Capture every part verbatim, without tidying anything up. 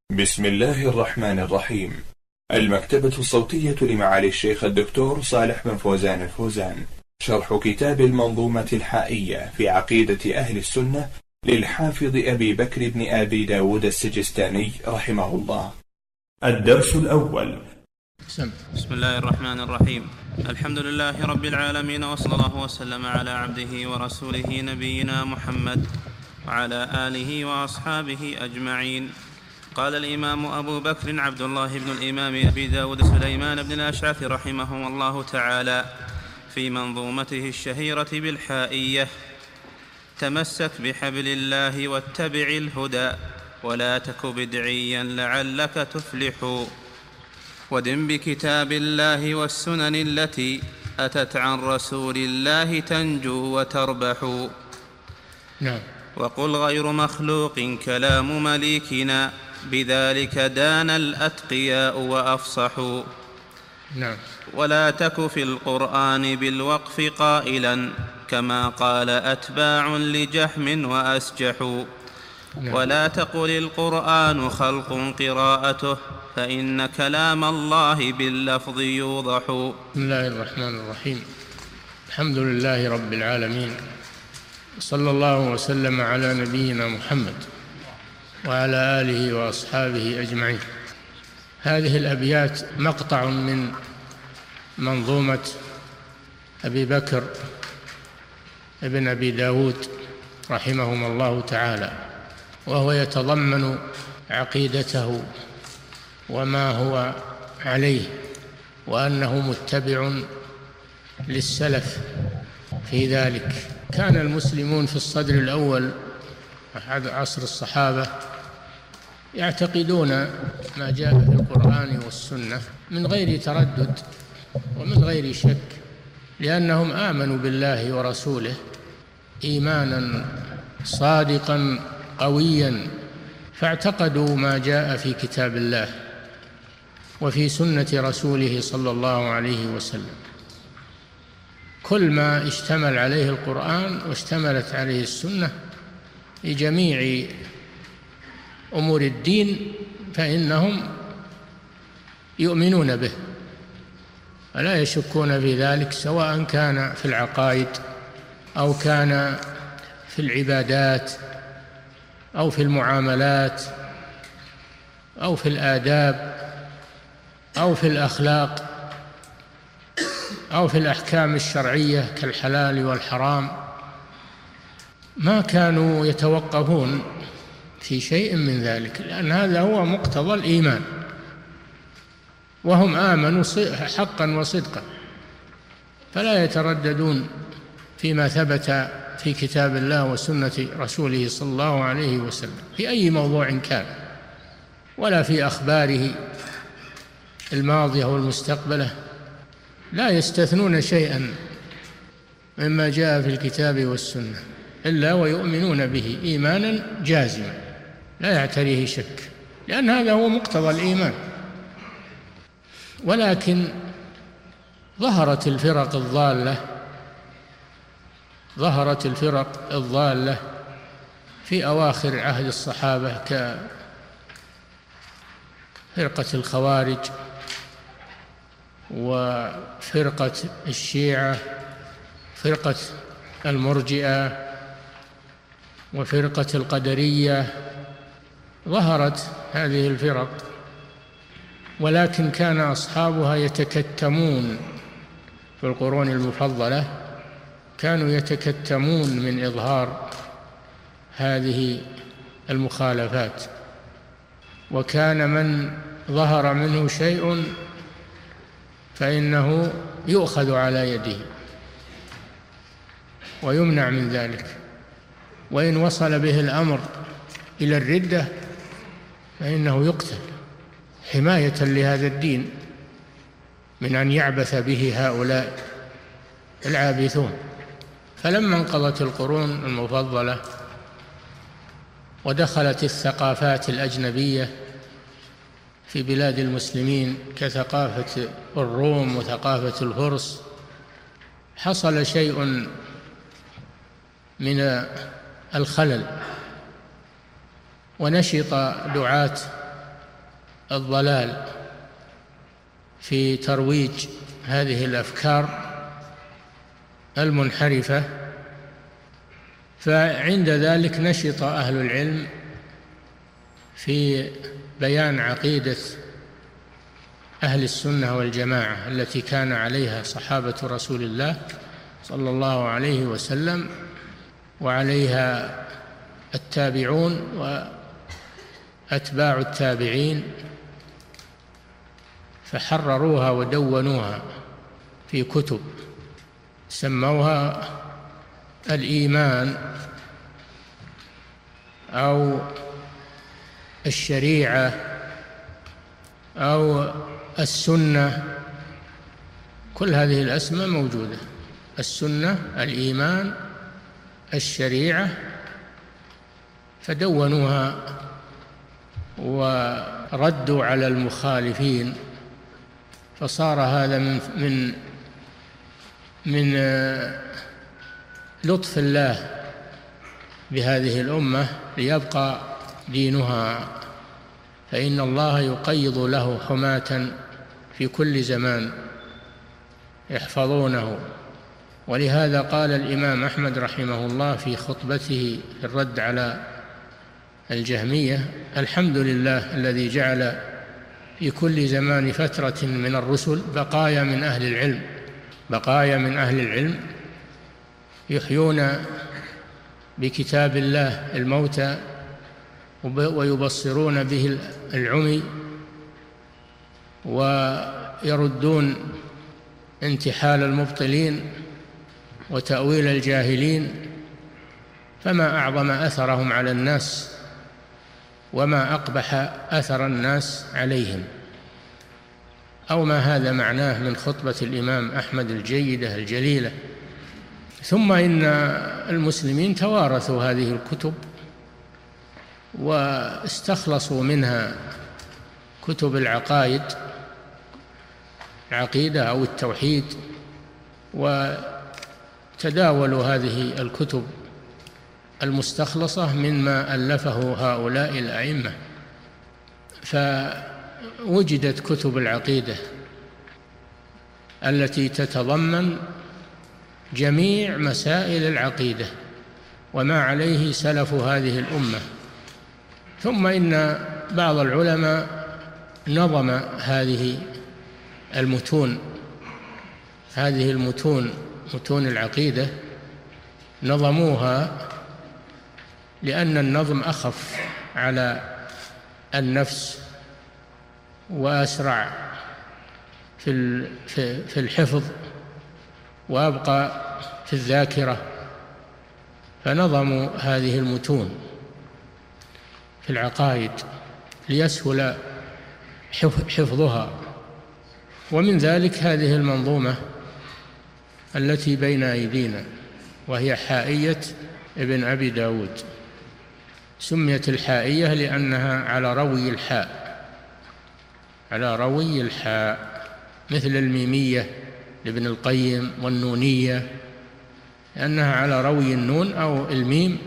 بسم الله الرحمن الرحيم. المكتبة الصوتية لمعالي الشيخ الدكتور صالح بن فوزان الفوزان، شرح كتاب المنظومة الحائية في عقيدة أهل السنة للحافظ أبي بكر بن أبي داود السجستاني رحمه الله. الدرس الأول. بسم الله الرحمن الرحيم. الحمد لله رب العالمين، وصلى الله وسلم على عبده ورسوله نبينا محمد وعلى آله وأصحابه أجمعين. قال الإمام أبو بكر عبد الله بن الإمام أبي داود سليمان بن الأشعث رحمه الله تعالى في منظومته الشهيرة بالحائية: تمسك بحبل الله واتبع الهدى، ولا تك بدعيا لعلك تفلح، ودم بكتاب الله والسنن التي أتت عن رسول الله تنجو وتربح. نعم. وقل غير مخلوق كلام مليكنا، بذلك دان الأتقياء وأفصحوا. نعم. ولا تك في القرآن بالوقف قائلا، كما قال أتباع لجهم وأسجحوا. نعم. ولا تقل القرآن خلق قراءته، فإن كلام الله باللفظ يوضح. بسم الله الرحمن الرحيم. الحمد لله رب العالمين، صلى الله وسلم على نبينا محمد وعلى آله وأصحابه أجمعين. هذه الأبيات مقطع من منظومة أبي بكر ابن أبي داود رحمهم الله تعالى، وهو يتضمن عقيدته وما هو عليه، وأنه متبع للسلف في ذلك. كان المسلمون في الصدر الأول عصر الصحابة يعتقدون ما جاء في القرآن والسنة من غير تردد ومن غير شك، لأنهم آمنوا بالله ورسوله إيمانا صادقا قويا، فاعتقدوا ما جاء في كتاب الله وفي سنة رسوله صلى الله عليه وسلم. كل ما اشتمل عليه القرآن واشتملت عليه السنة في جميع أمور الدين فإنهم يؤمنون به ولا يشكون في ذلك، سواء كان في العقائد أو كان في العبادات أو في المعاملات أو في الآداب أو في الأخلاق أو في الأحكام الشرعية كالحلال والحرام. ما كانوا يتوقفون في شيء من ذلك، لأن هذا هو مقتضى الإيمان، وهم آمنوا حقا وصدقا، فلا يترددون فيما ثبت في كتاب الله وسنة رسوله صلى الله عليه وسلم في أي موضوع كان، ولا في أخباره الماضية والمستقبلة. لا يستثنون شيئا مما جاء في الكتاب والسنة إلا ويؤمنون به إيمانا جازما لا يعتريه شك، لأن هذا هو مقتضى الإيمان. ولكن ظهرت الفرق الضالة ظهرت الفرق الضالة في أواخر عهد الصحابة كفرقة الخوارج وفرقة الشيعة، فرقة المرجئة، وفرقة القدرية. ظهرت هذه الفرق، ولكن كان أصحابها يتكتمون في القرون المفضلة، كانوا يتكتمون من إظهار هذه المخالفات، وكان من ظهر منه شيء فإنه يؤخذ على يده ويمنع من ذلك، وإن وصل به الأمر إلى الردة فإنه يقتل حماية لهذا الدين من أن يعبث به هؤلاء العابثون. فلما انقضت القرون المفضلة ودخلت الثقافات الأجنبية في بلاد المسلمين كثقافة الروم وثقافة الفرس، حصل شيء من الخلل، ونشط دعاة الضلال في ترويج هذه الأفكار المنحرفة، فعند ذلك نشط أهل العلم في بيان عقيدة أهل السنة والجماعة التي كان عليها صحابة رسول الله صلى الله عليه وسلم، وعليها التابعون وأتباع التابعين، فحرروها ودونوها في كتب سموها الإيمان أو الشريعة أو السنة. كل هذه الأسماء موجودة: السنة، الإيمان، الشريعة، فدونوها وردوا على المخالفين، فصار هذا من من من لطف الله بهذه الأمة ليبقى دينها، فإن الله يقيض له حماة في كل زمان يحفظونه. ولهذا قال الإمام أحمد رحمه الله في خطبته في الرد على الجهمية: الحمد لله الذي جعل في كل زمان فترة من الرسل بقايا من أهل العلم بقايا من أهل العلم يحيون بكتاب الله الموتى ويبصرون به العمي ويردون انتحال المبطلين وتأويل الجاهلين، فما أعظم أثرهم على الناس وما أقبح أثر الناس عليهم. أو ما هذا معناه من خطبة الإمام أحمد الجيدة الجليلة. ثم إن المسلمين توارثوا هذه الكتب واستخلصوا منها كتب العقائد، العقيدة أو التوحيد، وتداولوا هذه الكتب المستخلصة مما ألفه هؤلاء الأئمة، فوجدت كتب العقيدة التي تتضمن جميع مسائل العقيدة وما عليه سلف هذه الأمة. ثم إن بعض العلماء نظم هذه المتون هذه المتون متون العقيدة، نظموها لأن النظم أخف على النفس وأسرع في في الحفظ وأبقى في الذاكرة، فنظموا هذه المتون في العقائد ليسهل حفظها. ومن ذلك هذه المنظومة التي بين أيدينا، وهي حائية ابن أبي داود. سميت الحائية لأنها على روي الحاء على روي الحاء مثل الميمية لابن القيم والنونية، لأنها على روي النون أو الميم.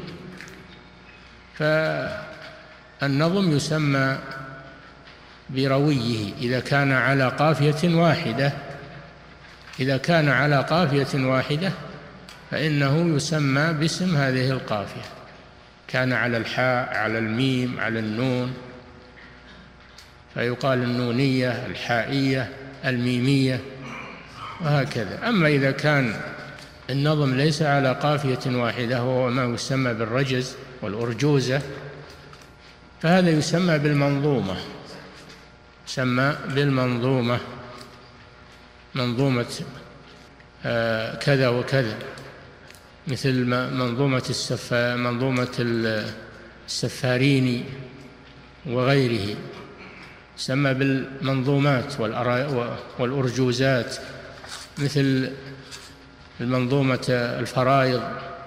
فالنظم يسمى برويه إذا كان على قافية واحدة إذا كان على قافية واحدة فإنه يسمى باسم هذه القافية. كان على الحاء، على الميم، على النون، فيقال النونية، الحائية، الميمية، وهكذا. أما إذا كان النظم ليس على قافية واحدة وهو ما يسمى بالرجز والأرجوزة، فهذا يسمى بالمنظومة يسمى بالمنظومة منظومة آه كذا وكذا، مثل منظومة السف منظومة السفاريني وغيره، يسمى بالمنظومات والأرجوزات، مثل المنظومة الفرائض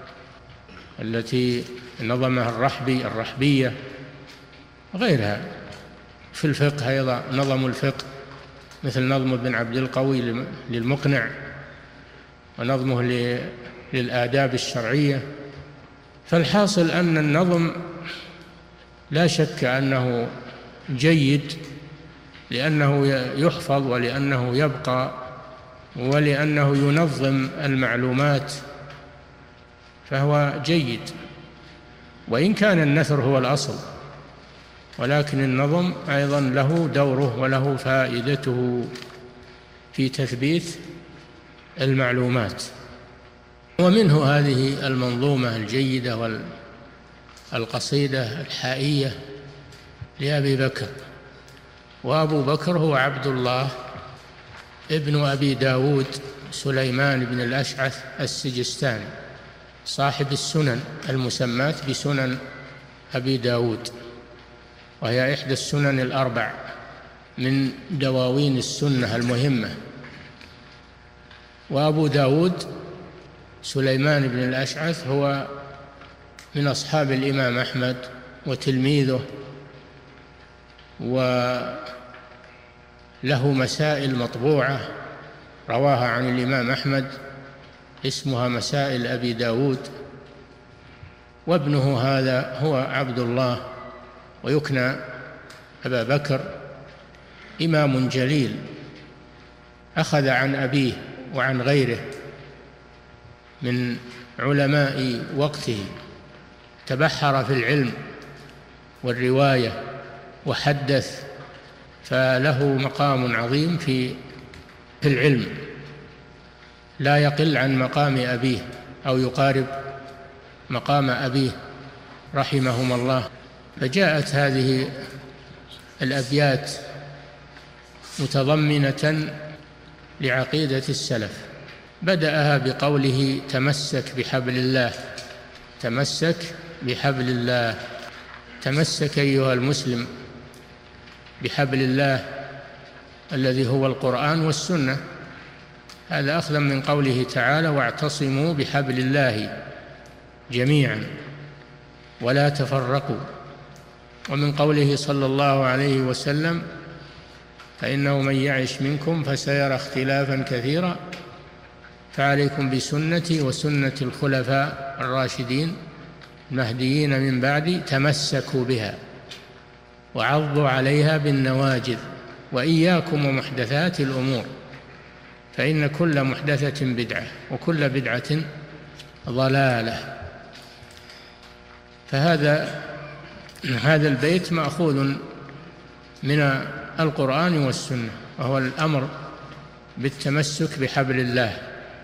التي نظمها الرحبي الرحبية وغيرها. في الفقه أيضا نظم الفقه، مثل نظم ابن عبد القوي للمقنع، ونظمه للآداب الشرعية. فالحاصل أن النظم لا شك أنه جيد لأنه يحفظ ولأنه يبقى ولأنه ينظم المعلومات، فهو جيد، وإن كان النثر هو الأصل، ولكن النظم أيضا له دوره وله فائدته في تثبيت المعلومات. ومنه هذه المنظومة الجيدة والقصيدة الحائية لأبي بكر. وأبو بكر هو عبد الله ابن أبي داود سليمان بن الأشعث السجستاني، صاحب السنن المسماة بسنن أبي داود، وهي إحدى السنن الأربع من دواوين السنة المهمة. وأبو داود سليمان بن الأشعث هو من أصحاب الإمام أحمد وتلميذه، وله مسائل مطبوعة رواها عن الإمام أحمد اسمها مسائل أبي داود. وابنه هذا هو عبد الله، ويكنى أبا بكر، إمام جليل أخذ عن أبيه وعن غيره من علماء وقته، تبحر في العلم والرواية وحدث، فله مقام عظيم في في العلم لا يقل عن مقام أبيه أو يقارب مقام أبيه رحمهما الله. فجاءت هذه الأبيات متضمنة لعقيدة السلف، بدأها بقوله تمسك بحبل الله، تمسك بحبل الله، تمسك أيها المسلم بحبل الله الذي هو القرآن والسنة. هذا أخذا من قوله تعالى واعتصموا بحبل الله جميعا ولا تفرقوا، ومن قوله صلى الله عليه وسلم فإنه من يعش منكم فسيرى اختلافا كثيرا فعليكم بسنتي وسنة الخلفاء الراشدين المهديين من بعدي تمسكوا بها وعضوا عليها بالنواجذ وإياكم ومحدثات الأمور فإن كل محدثة بدعة وكل بدعة ضلالة. فهذا هذا البيت مأخوذ من القرآن والسنة، وهو الأمر بالتمسك بحبل الله،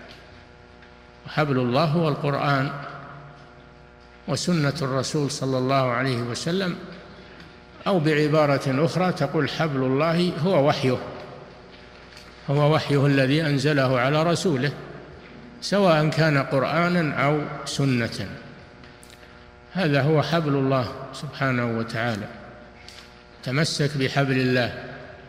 وحبل الله هو القرآن وسنة الرسول صلى الله عليه وسلم، أو بعبارة أخرى تقول حبل الله هو وحيه، هو وحيه الذي أنزله على رسوله سواء كان قرآنا أو سنة. هذا هو حبل الله سبحانه وتعالى. تمسك بحبل الله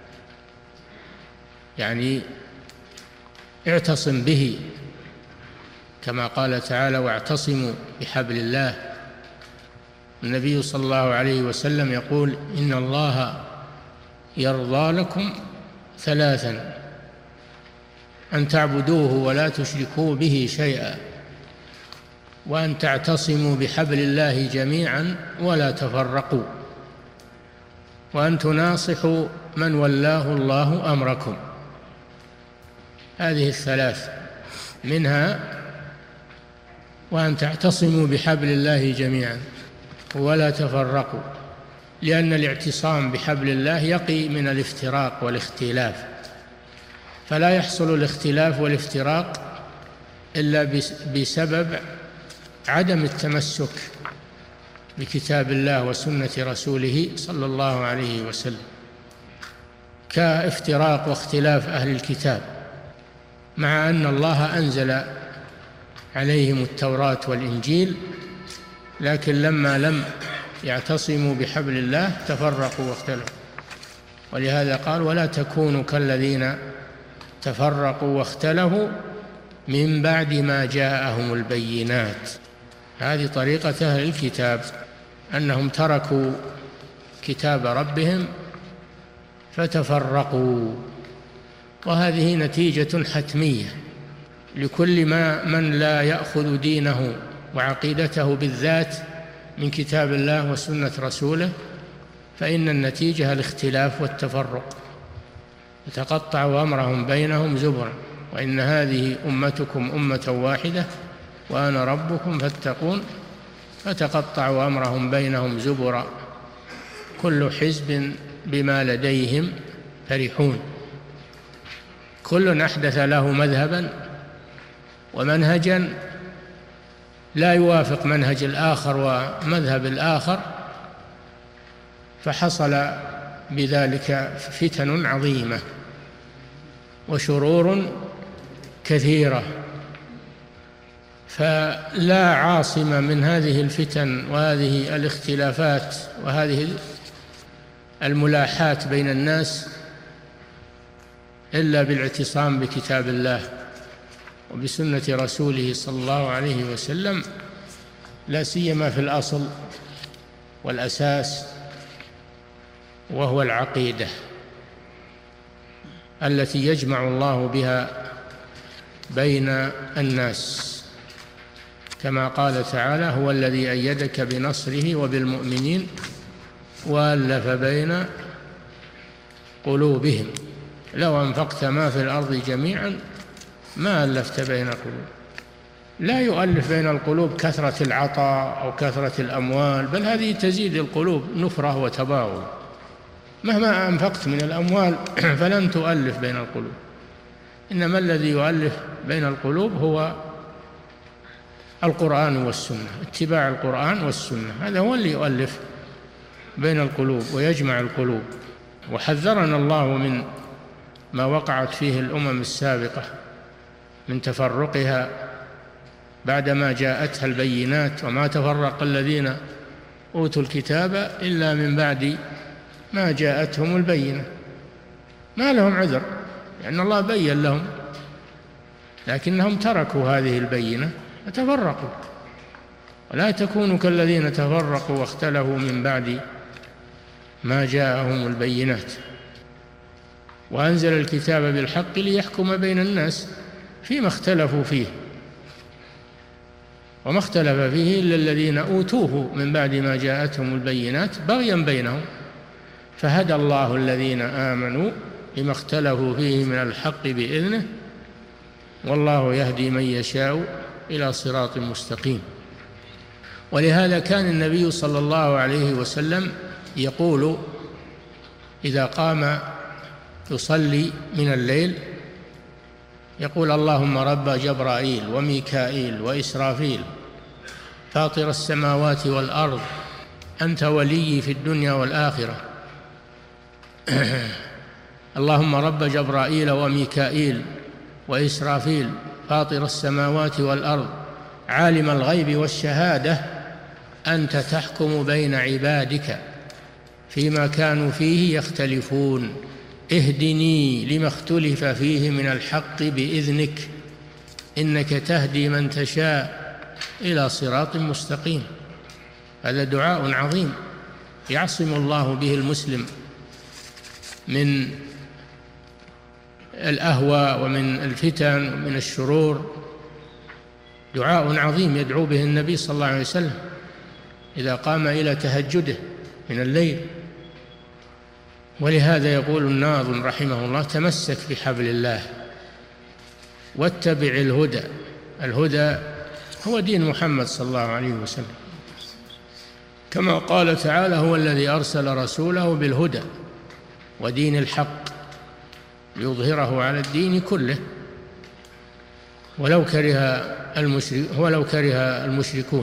يعني اعتصم به، كما قال تعالى واعتصموا بحبل الله. النبي صلى الله عليه وسلم يقول إن الله يرضى لكم ثلاثا: أن تعبدوه ولا تشركوا به شيئا، وأن تعتصموا بحبل الله جميعا ولا تفرقوا، وأن تناصحوا من ولاه الله أمركم. هذه الثلاث، منها وأن تعتصموا بحبل الله جميعا ولا تفرقوا، لأن الاعتصام بحبل الله يقي من الافتراق والاختلاف، فلا يحصل الاختلاف والافتراق إلا بسبب عدم التمسك بكتاب الله وسنة رسوله صلى الله عليه وسلم، كافتراق واختلاف أهل الكتاب، مع أن الله أنزل عليهم التوراة والإنجيل، لكن لما لم يعتصموا بحبل الله تفرقوا واختلفوا. ولهذا قال ولا تكونوا كالذين تفرقوا واختلفوا من بعد ما جاءهم البينات. هذه طريقة أهل الكتاب، أنهم تركوا كتاب ربهم فتفرقوا، وهذه نتيجة حتمية لكل ما من لا يأخذ دينه وعقيدته بالذات من كتاب الله وسنة رسوله، فإن النتيجة الاختلاف والتفرق. فتقطعوا أمرهم بينهم زبرا وإن هذه أمتكم أمة واحدة وأنا ربكم فاتقون فتقطعوا أمرهم بينهم زبرا كل حزب بما لديهم فرحون. كل أحدث له مذهبا ومنهجا لا يوافق منهج الآخر ومذهب الآخر، فحصل بذلك فتن عظيمة وشرور كثيرة، فلا عاصم من هذه الفتن وهذه الاختلافات وهذه الملاحات بين الناس إلا بالاعتصام بكتاب الله وبسنة رسوله صلى الله عليه وسلم، لا سيما في الأصل والأساس وهو العقيدة التي يجمع الله بها بين الناس، كما قال تعالى: هو الذي أيدك بنصره وبالمؤمنين وألف بين قلوبهم لو أنفقت ما في الأرض جميعا ما ألفت بين القلوب. لا يؤلف بين القلوب كثرة العطاء أو كثرة الأموال، بل هذه تزيد القلوب نفرة وتباغض. مهما أنفقت من الأموال فلن تؤلف بين القلوب، إنما الذي يؤلف بين القلوب هو القرآن والسنة، اتباع القرآن والسنة، هذا هو اللي يؤلف بين القلوب ويجمع القلوب. وحذرنا الله من ما وقعت فيه الأمم السابقة من تفرقها بعدما جاءتها البينات، وما تفرق الذين أوتوا الكتاب إلا من بعد ما جاءتهم البينة، ما لهم عذر لأن الله بين لهم، لكنهم تركوا هذه البينة فتفرقوا. ولا تكونوا كالذين تفرقوا واختلفوا من بعد ما جاءهم البينات، وأنزل الكتاب بالحق ليحكم بين الناس فيما اختلفوا فيه، وما اختلف فيه إلا الذين أوتوه من بعد ما جاءتهم البينات بغيا بينهم، فهدى الله الذين آمنوا لما اختلفوا فيه من الحق بإذنه والله يهدي من يشاء إلى صراط مستقيم. ولهذا كان النبي صلى الله عليه وسلم يقول إذا قام يصلي من الليل يقول: اللهم رب جبرائيل وميكائيل وإسرافيل فاطر السماوات والأرض أنت ولي في الدنيا والآخرة. اللهم رب جبرائيل وميكائيل وإسرافيل فاطر السماوات والأرض عالم الغيب والشهادة أنت تحكم بين عبادك فيما كانوا فيه يختلفون اهدني لما اختلف فيه من الحق بإذنك إنك تهدي من تشاء إلى صراط مستقيم. هذا دعاء عظيم يعصم الله به المسلم من الأهواء ومن الفتن ومن الشرور، دعاء عظيم يدعو به النبي صلى الله عليه وسلم إذا قام إلى تهجده من الليل. ولهذا يقول الناظم رحمه الله: تمسك بحبل الله واتبع الهدى. الهدى هو دين محمد صلى الله عليه وسلم، كما قال تعالى: هو الذي أرسل رسوله بالهدى ودين الحق ليظهره على الدين كله ولو كره المشرك ولو كره المشركون.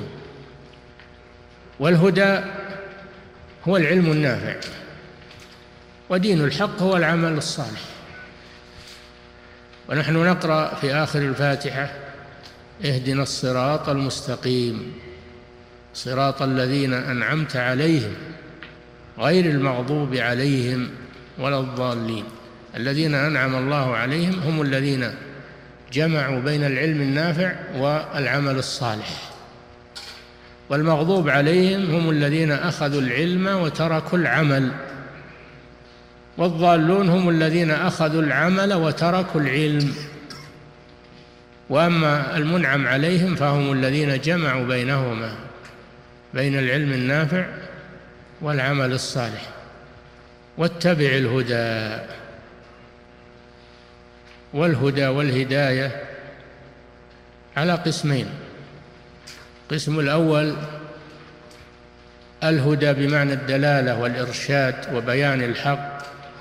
والهدى هو العلم النافع، ودين الحق هو العمل الصالح. ونحن نقرأ في آخر الفاتحة: اهدنا الصراط المستقيم صراط الذين أنعمت عليهم غير المغضوب عليهم ولا الضالين. الذين أنعم الله عليهم هم الذين جمعوا بين العلم النافع والعمل الصالح، والمغضوب عليهم هم الذين أخذوا العلم وتركوا العمل، والضالون هم الذين أخذوا العمل وتركوا العلم. وأما المنعم عليهم فهم الذين جمعوا بينهما بين العلم النافع والعمل الصالح. واتبع الهدى، والهدى والهداية على قسمين. القسم الأول الهدى بمعنى الدلالة والإرشاد وبيان الحق،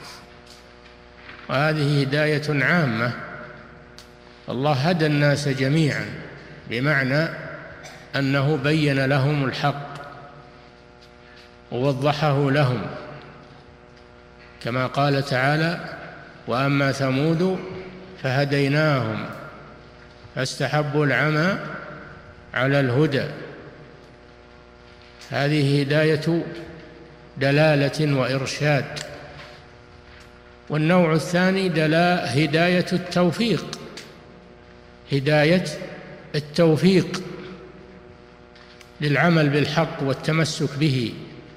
وهذه هداية عامة. الله هدى الناس جميعا بمعنى أنه بين لهم الحق ووضحه لهم، كما قال تعالى: وأما ثمود فهديناهم فاستحبوا العمى على الهدى. هذه هداية دلالة وإرشاد. والنوع الثاني دلا هداية التوفيق، هداية التوفيق للعمل بالحق والتمسك به،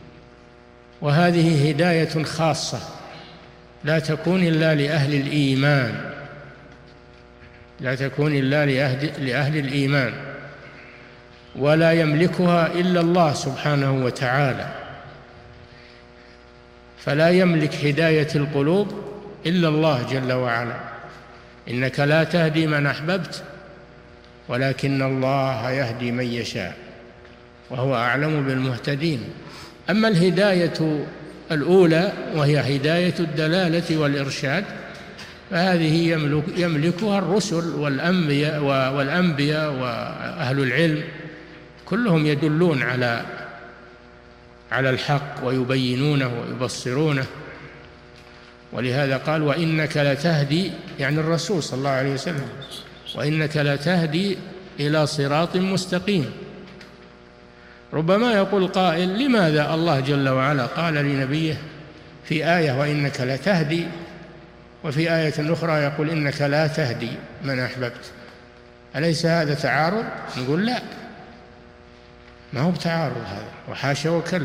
وهذه هداية خاصة لا تكون إلا لأهل الإيمان، لا تكون إلا لأهل, لأهل الإيمان، ولا يملكها إلا الله سبحانه وتعالى. فلا يملك هداية القلوب إلا الله جل وعلا. إنك لا تهدي من أحببت ولكن الله يهدي من يشاء وهو أعلم بالمهتدين. أما الهداية الأولى وهي هداية الدلالة والإرشاد فهذه يملك يملكها الرسل والأنبياء والأنبياء وأهل العلم، كلهم يدلون على على الحق ويبينونه ويبصرونه. ولهذا قال: وإنك لتهدي، يعني الرسول صلى الله عليه وسلم، وإنك لتهدي إلى صراط مستقيم. ربما يقول قائل: لماذا الله جل وعلا قال لنبيه في آية وإنك لتهدي، وفي آية أخرى يقول إنك لا تهدي من أحببت؟ أليس هذا تعارض؟ نقول لا، ما هو بتعارض هذا، وحاشا وكلا.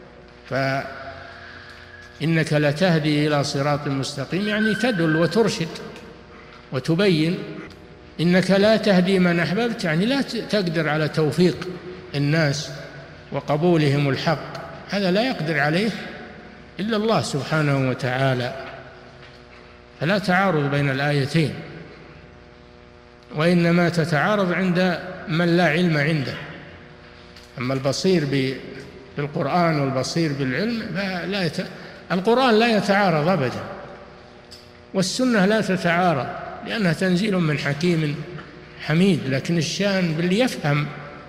فإنك لتهدي إلى صراط مستقيم يعني تدل وترشد وتبين. إنك لا تهدي من أحببت يعني لا تقدر على توفيق الناس وقبولهم الحق، هذا لا يقدر عليه إلا الله سبحانه وتعالى. فلا تعارض بين الآيتين، وإنما تتعارض عند من لا علم عنده. أما البصير بالقرآن والبصير بالعلم فلا يت... القرآن لا يتعارض أبدا، والسنة لا تتعارض لأنها تنزيل من حكيم حميد. لكن الشان باللي يفهم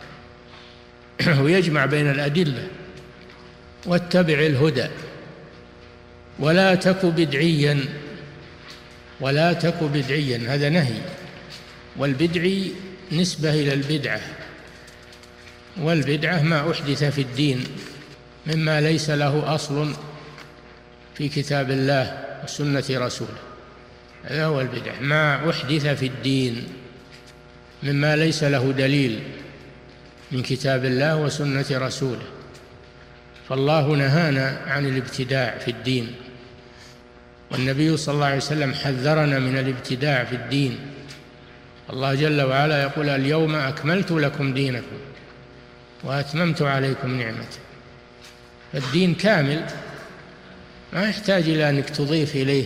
ويجمع بين الأدلة. واتبع الهدى ولا تك بدعيا، ولا تك بدعيا هذا نهي، والبدعي نسبة إلى البدعة، والبدعة ما أحدث في الدين مما ليس له أصل في كتاب الله وسنة رسوله، هذا هو البدعة، ما أحدث في الدين مما ليس له دليل من كتاب الله وسنة رسوله. فالله نهانا عن الابتداع في الدين، والنبي صلى الله عليه وسلم حذرنا من الابتداع في الدين. الله جل وعلا يقول: اليوم أكملت لكم دينكم وأتممت عليكم نعمتي. فالدين كامل ما يحتاج إلى أنك تضيف إليه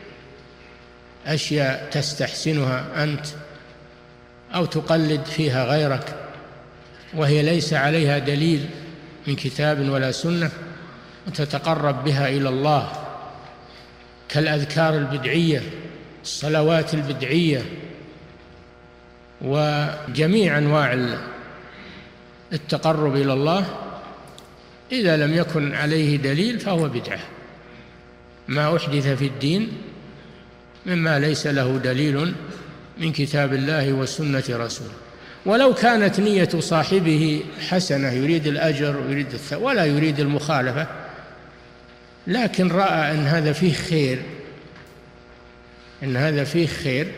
أشياء تستحسنها أنت أو تقلد فيها غيرك وهي ليس عليها دليل من كتاب ولا سنة وتتقرب بها إلى الله، كالأذكار البدعية، الصلوات البدعية، وجميع أنواع التقرب إلى الله. إذا لم يكن عليه دليل فهو بدعة، ما أحدث في الدين مما ليس له دليل من كتاب الله وسنة رسوله. ولو كانت نية صاحبه حسنة، يريد الأجر ويريد الثواب ولا يريد المخالفة، لكن رأى أن هذا فيه خير، أن هذا فيه خير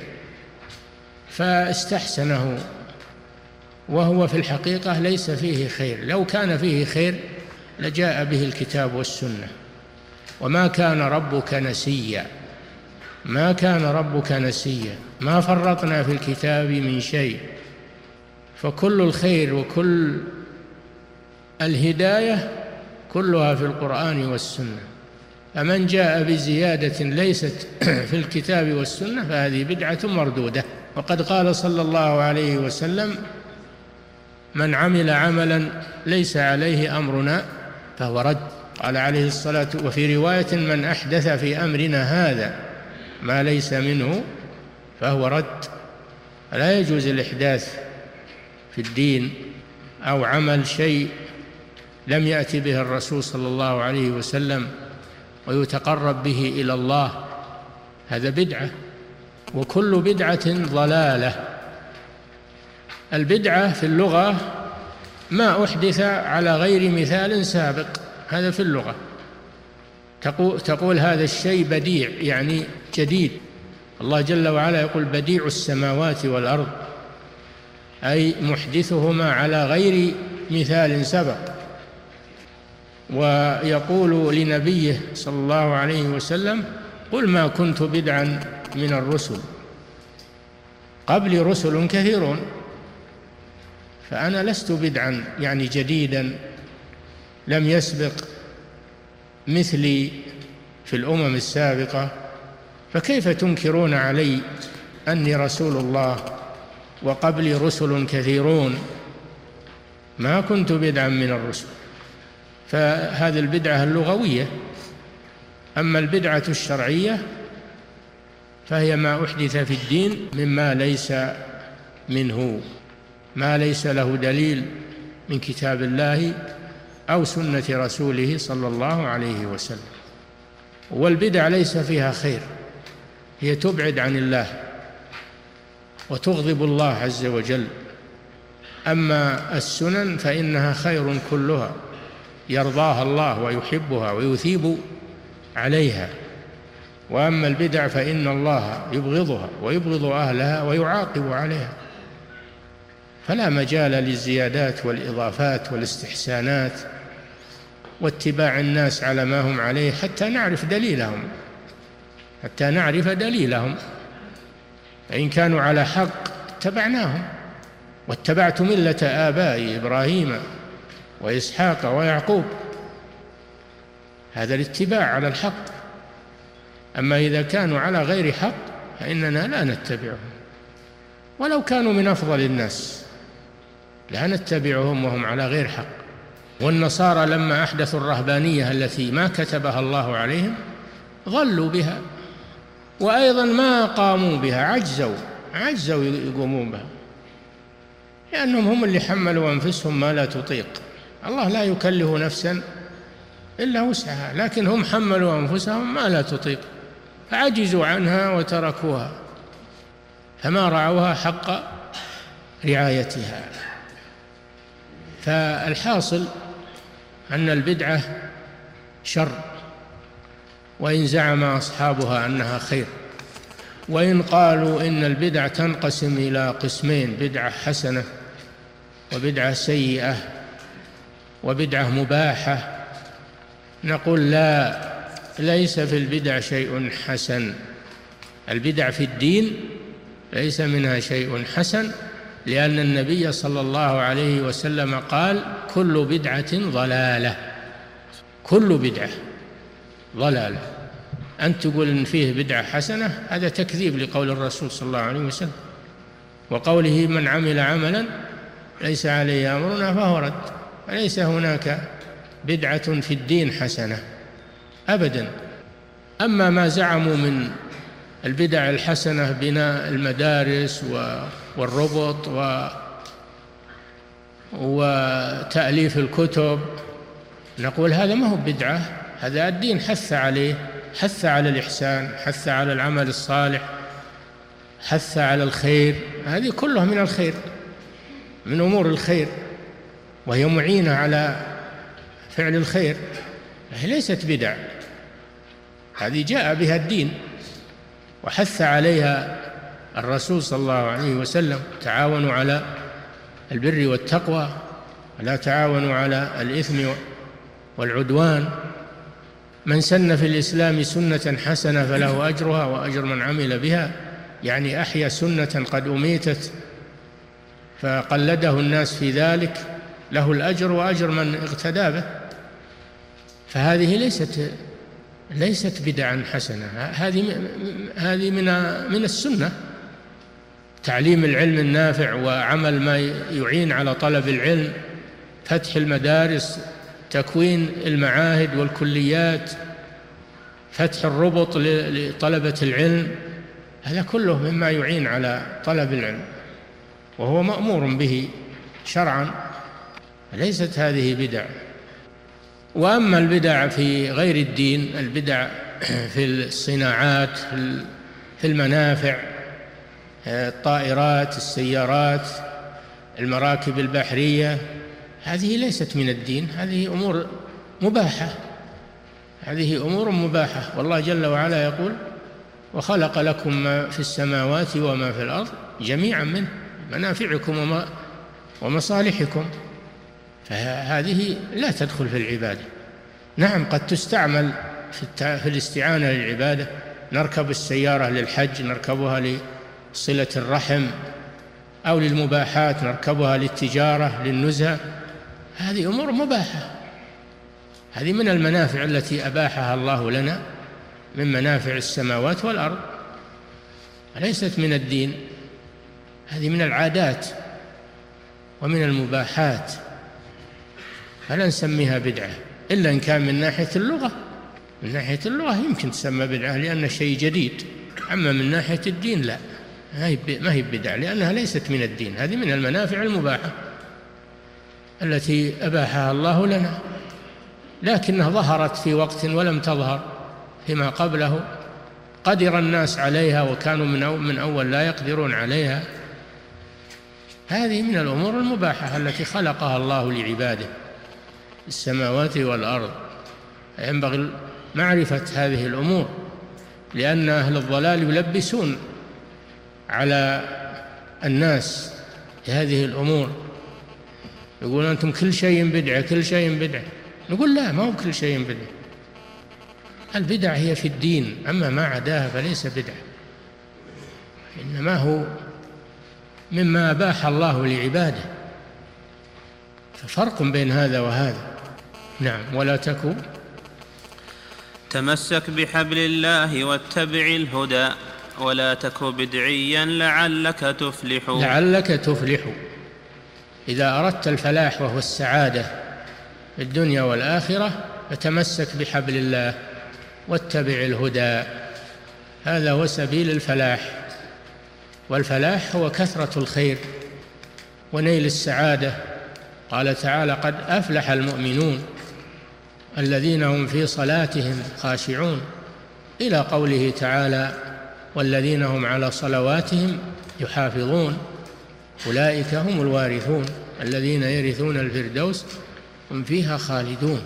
فاستحسنه، وهو في الحقيقة ليس فيه خير. لو كان فيه خير لجاء به الكتاب والسنة. وما كان ربك نسيا، ما كان ربك نسيا، ما فرطنا في الكتاب من شيء. فكل الخير وكل الهداية كلها في القرآن والسنة. فمن جاء بزيادة ليست في الكتاب والسنة فهذه بدعة مردودة. وقد قال صلى الله عليه وسلم: من عمل عملا ليس عليه أمرنا فهو رد. قال عليه الصلاة والسلام: وفي رواية: من أحدث في أمرنا هذا ما ليس منه فهو رد. لا يجوز الإحداث في الدين أو عمل شيء لم يأتي به الرسول صلى الله عليه وسلم ويتقرب به إلى الله، هذا بدعة، وكل بدعة ضلالة. البدعة في اللغة ما أحدث على غير مثال سابق، هذا في اللغة. تقول, تقول هذا الشيء بديع، يعني جديد. الله جل وعلا يقول: بديع السماوات والأرض، أي محدثهما على غير مثال سبق. ويقول لنبيه صلى الله عليه وسلم: قل ما كنت بدعا من الرسل، قبل رسل كثيرون، فأنا لست بدعا يعني جديدا لم يسبق مثلي في الأمم السابقة، فكيف تنكرون علي أني رسول الله وقبلي رسل كثيرون؟ ما كنت بدعا من الرسل. فهذه البدعة اللغوية. أما البدعة الشرعية فهي ما أحدث في الدين مما ليس منه، ما ليس له دليل من كتاب الله أو سنة رسوله صلى الله عليه وسلم. والبدع ليس فيها خير، هي تبعد عن الله وتغضب الله عز وجل. أما السنن فإنها خير كلها، يرضاها الله ويحبها ويثيب عليها. وأما البدع فإن الله يبغضها ويبغض أهلها ويعاقب عليها. فلا مجال للزيادات والإضافات والاستحسانات واتباع الناس على ما هم عليه حتى نعرف دليلهم، حتى نعرف دليلهم. فإن كانوا على حق اتبعناهم. واتبعت ملة آبائي إبراهيم وإسحاق ويعقوب، هذا الاتباع على الحق. أما إذا كانوا على غير حق فإننا لا نتبعهم، ولو كانوا من أفضل الناس لا نتبعهم وهم على غير حق. والنصارى لما أحدثوا الرهبانية التي ما كتبها الله عليهم ضلوا بها، وأيضا ما قاموا بها، عجزوا عجزوا يقومون بها، لأنهم هم اللي حملوا أنفسهم ما لا تطيق. الله لا يكلف نفسا إلا وسعها، لكن هم حملوا أنفسهم ما لا تطيق فعجزوا عنها وتركوها، فما رعوها حق رعايتها. فالحاصل أن البدعة شر، وإن زعم أصحابها أنها خير. وإن قالوا إن البدع تنقسم إلى قسمين: بدعة حسنة وبدعة سيئة وبدعة مباحة، نقول لا، ليس في البدع شيء حسن. البدع في الدين ليس منها شيء حسن، لأن النبي صلى الله عليه وسلم قال: كل بدعة ضلالة، كل بدعة ضلالة. أن تقول إن فيه بدعة حسنة هذا تكذيب لقول الرسول صلى الله عليه وسلم، وقوله: من عمل عملا ليس عليه أمرنا فهو رد. فليس هناك بدعة في الدين حسنة أبدا. أما ما زعموا من البدع الحسنة بناء المدارس والربط وتأليف الكتب، نقول هذا ما هو بدعة، هذا الدين حث عليه، حث على الإحسان، حث على العمل الصالح، حث على الخير، هذه كلها من الخير، من أمور الخير، وهي معينة على فعل الخير، هي ليست بدع، هذه جاء بها الدين وحث عليها الرسول صلى الله عليه وسلم: تعاونوا على البر والتقوى ولا تعاونوا على الإثم والعدوان. من سن في الإسلام سنة حسنة فله أجرها وأجر من عمل بها، يعني أحيا سنة قد أميتت فقلده الناس في ذلك، له الأجر وأجر من اقتدى به. فهذه ليست ليست بدعا حسنة. هذه هذه من من السنة، تعليم العلم النافع وعمل ما يعين على طلب العلم، فتح المدارس، تكوين المعاهد والكليات، فتح الربط لطلبة العلم، هذا كله مما يعين على طلب العلم وهو مأمور به شرعا، ليست هذه بدع. وأما البدع في غير الدين، البدع في الصناعات، في المنافع، الطائرات، السيارات، المراكب البحرية، هذه ليست من الدين، هذه أمور مباحة، هذه أمور مباحة. والله جل وعلا يقول: وخلق لكم ما في السماوات وما في الأرض جميعا منه منافعكم ومصالحكم، فهذه لا تدخل في العبادة. نعم قد تستعمل في الاستعانة للعبادة، نركب السيارة للحج، نركبها لصلة الرحم، أو للمباحات، نركبها للتجارة، للنزهة، هذه أمور مباحة، هذه من المنافع التي أباحها الله لنا من منافع السماوات والأرض، ليست من الدين، هذه من العادات ومن المباحات، فلا نسميها بدعة إلا إن كان من ناحية اللغة. من ناحية اللغة يمكن تسمى بدعة لأن شيء جديد، أما من ناحية الدين لا، ما هي بدعة لأنها ليست من الدين، هذه من المنافع المباحة التي أباحها الله لنا، لكنها ظهرت في وقت ولم تظهر فيما قبله، قدر الناس عليها وكانوا من أول لا يقدرون عليها. هذه من الأمور المباحة التي خلقها الله لعباده، السماوات والأرض، ينبغي معرفة هذه الأمور، لأن أهل الضلال يلبسون على الناس هذه الأمور، يقول أنتم كل شيء بدعة، كل شيء بدعة، نقول لا، ما هو كل شيء بدعة، البدع هي في الدين، أما ما عداها فليس بدعة، إنما هو مما أباح الله لعباده، ففرق بين هذا وهذا. نعم. ولا تكن تمسك بحبل الله واتبع الهدى ولا تك بدعيا لعلك تفلح. لعلك تفلح، إذا أردت الفلاح وهو السعادة في الدنيا والآخرة فتمسك بحبل الله واتبع الهدى، هذا هو سبيل الفلاح، والفلاح هو كثرة الخير ونيل السعادة. قال تعالى: قد أفلح المؤمنون الذين هم في صلاتهم خاشعون، إلى قوله تعالى: والذين هم على صلواتهم يحافظون أولئك هم الوارثون الذين يرثون الفردوس هم فيها خالدون.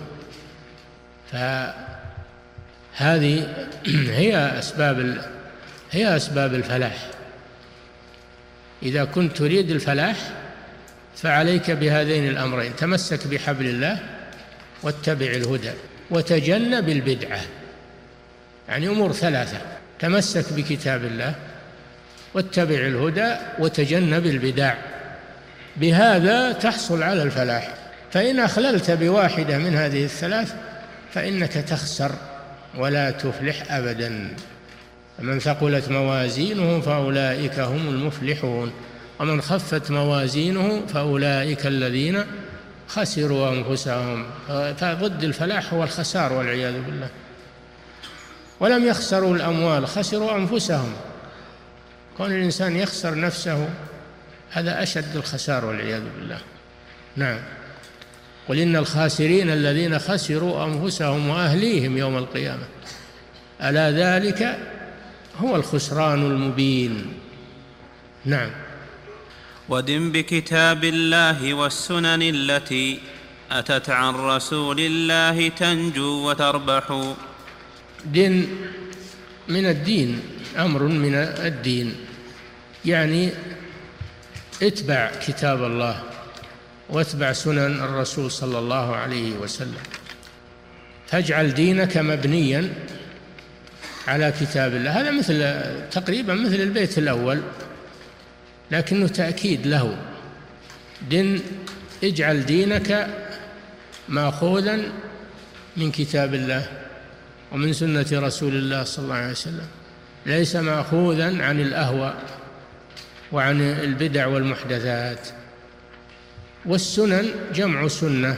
فهذه هي أسباب هي أسباب الفلاح. إذا كنت تريد الفلاح فعليك بهذين الأمرين: تمسك بحبل الله واتبع الهدى وتجنب البدعة، يعني أمور ثلاثة: تمسك بكتاب الله واتبع الهدى وتجنب البدع، بهذا تحصل على الفلاح. فإن أخللت بواحدة من هذه الثلاث فإنك تخسر ولا تفلح أبدا. من ثقلت موازينه فأولئك هم المفلحون، ومن خفت موازينه فأولئك الذين خسروا أنفسهم. فضد الفلاح هو الخسار والعياذ بالله. ولم يخسروا الأموال، خسروا أنفسهم. كون الإنسان يخسر نفسه هذا أشد الخسار والعياذ بالله. نعم. قل إن الخاسرين الذين خسروا أنفسهم وأهليهم يوم القيامة ألا ذلك هو الخسران المبين. نعم. ودم بكتاب الله والسنن التي أتت عن رسول الله تنجو وتربح. دين من الدين، أمر من الدين، يعني اتبع كتاب الله واتبع سنن الرسول صلى الله عليه وسلم، فاجعل دينك مبنيا على كتاب الله. هذا مثل تقريبا مثل البيت الأول لكنه تأكيد له. دين اجعل دينك مأخوذا من كتاب الله ومن سنة رسول الله صلى الله عليه وسلم، ليس مأخوذا عن الأهواء وعن البدع والمحدثات. والسنن جمع سنة،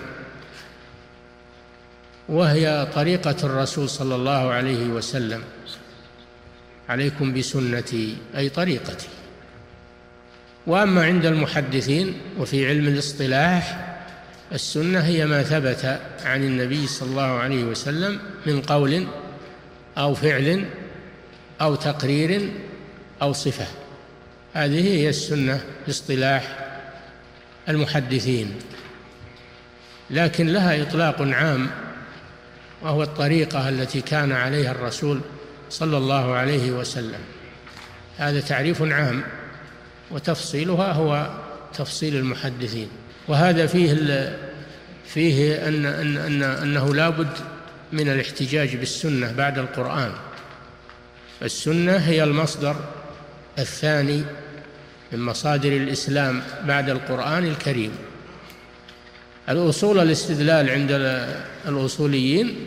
وهي طريقة الرسول صلى الله عليه وسلم: عليكم بسنتي، أي طريقتي. وأما عند المحدثين وفي علم الاصطلاح، السنة هي ما ثبت عن النبي صلى الله عليه وسلم من قول أو فعل أو تقرير أو صفة، هذه هي السنة باصطلاح المحدثين. لكن لها إطلاق عام، وهو الطريقة التي كان عليها الرسول صلى الله عليه وسلم. هذا تعريف عام، وتفصيلها هو تفصيل المحدثين. وهذا فيه فيه أن أن أن أنه لا بد من الاحتجاج بالسنة بعد القرآن. السنة هي المصدر الثاني من مصادر الإسلام بعد القرآن الكريم. الأصول الاستدلال عند الأصوليين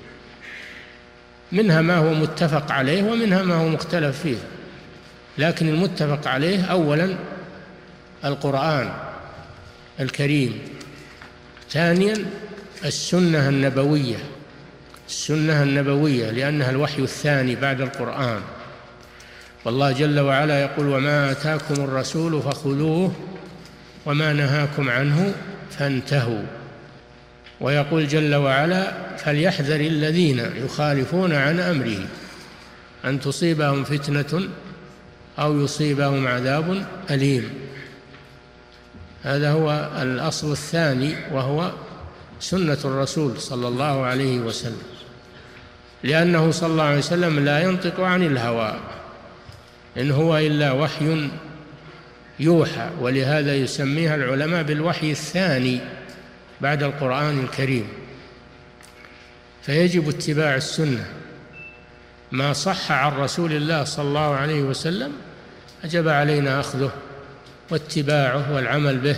منها ما هو متفق عليه ومنها ما هو مختلف فيه، لكن المتفق عليه أولا القرآن الكريم، ثانيا السنة النبوية، السنة النبوية لأنها الوحي الثاني بعد القرآن. والله جل وعلا يقول: وما آتاكم الرسول فخذوه وما نهاكم عنه فانتهوا. ويقول جل وعلا: فليحذر الذين يخالفون عن أمره أن تصيبهم فتنة أو يصيبهم عذاب أليم. هذا هو الأصل الثاني، وهو سنة الرسول صلى الله عليه وسلم، لأنه صلى الله عليه وسلم لا ينطق عن الهوى، إن هو إلا وحي يوحى، ولهذا يسميها العلماء بالوحي الثاني بعد القرآن الكريم. فيجب اتباع السنة، ما صح عن رسول الله صلى الله عليه وسلم وجب علينا أخذه واتباعه والعمل به،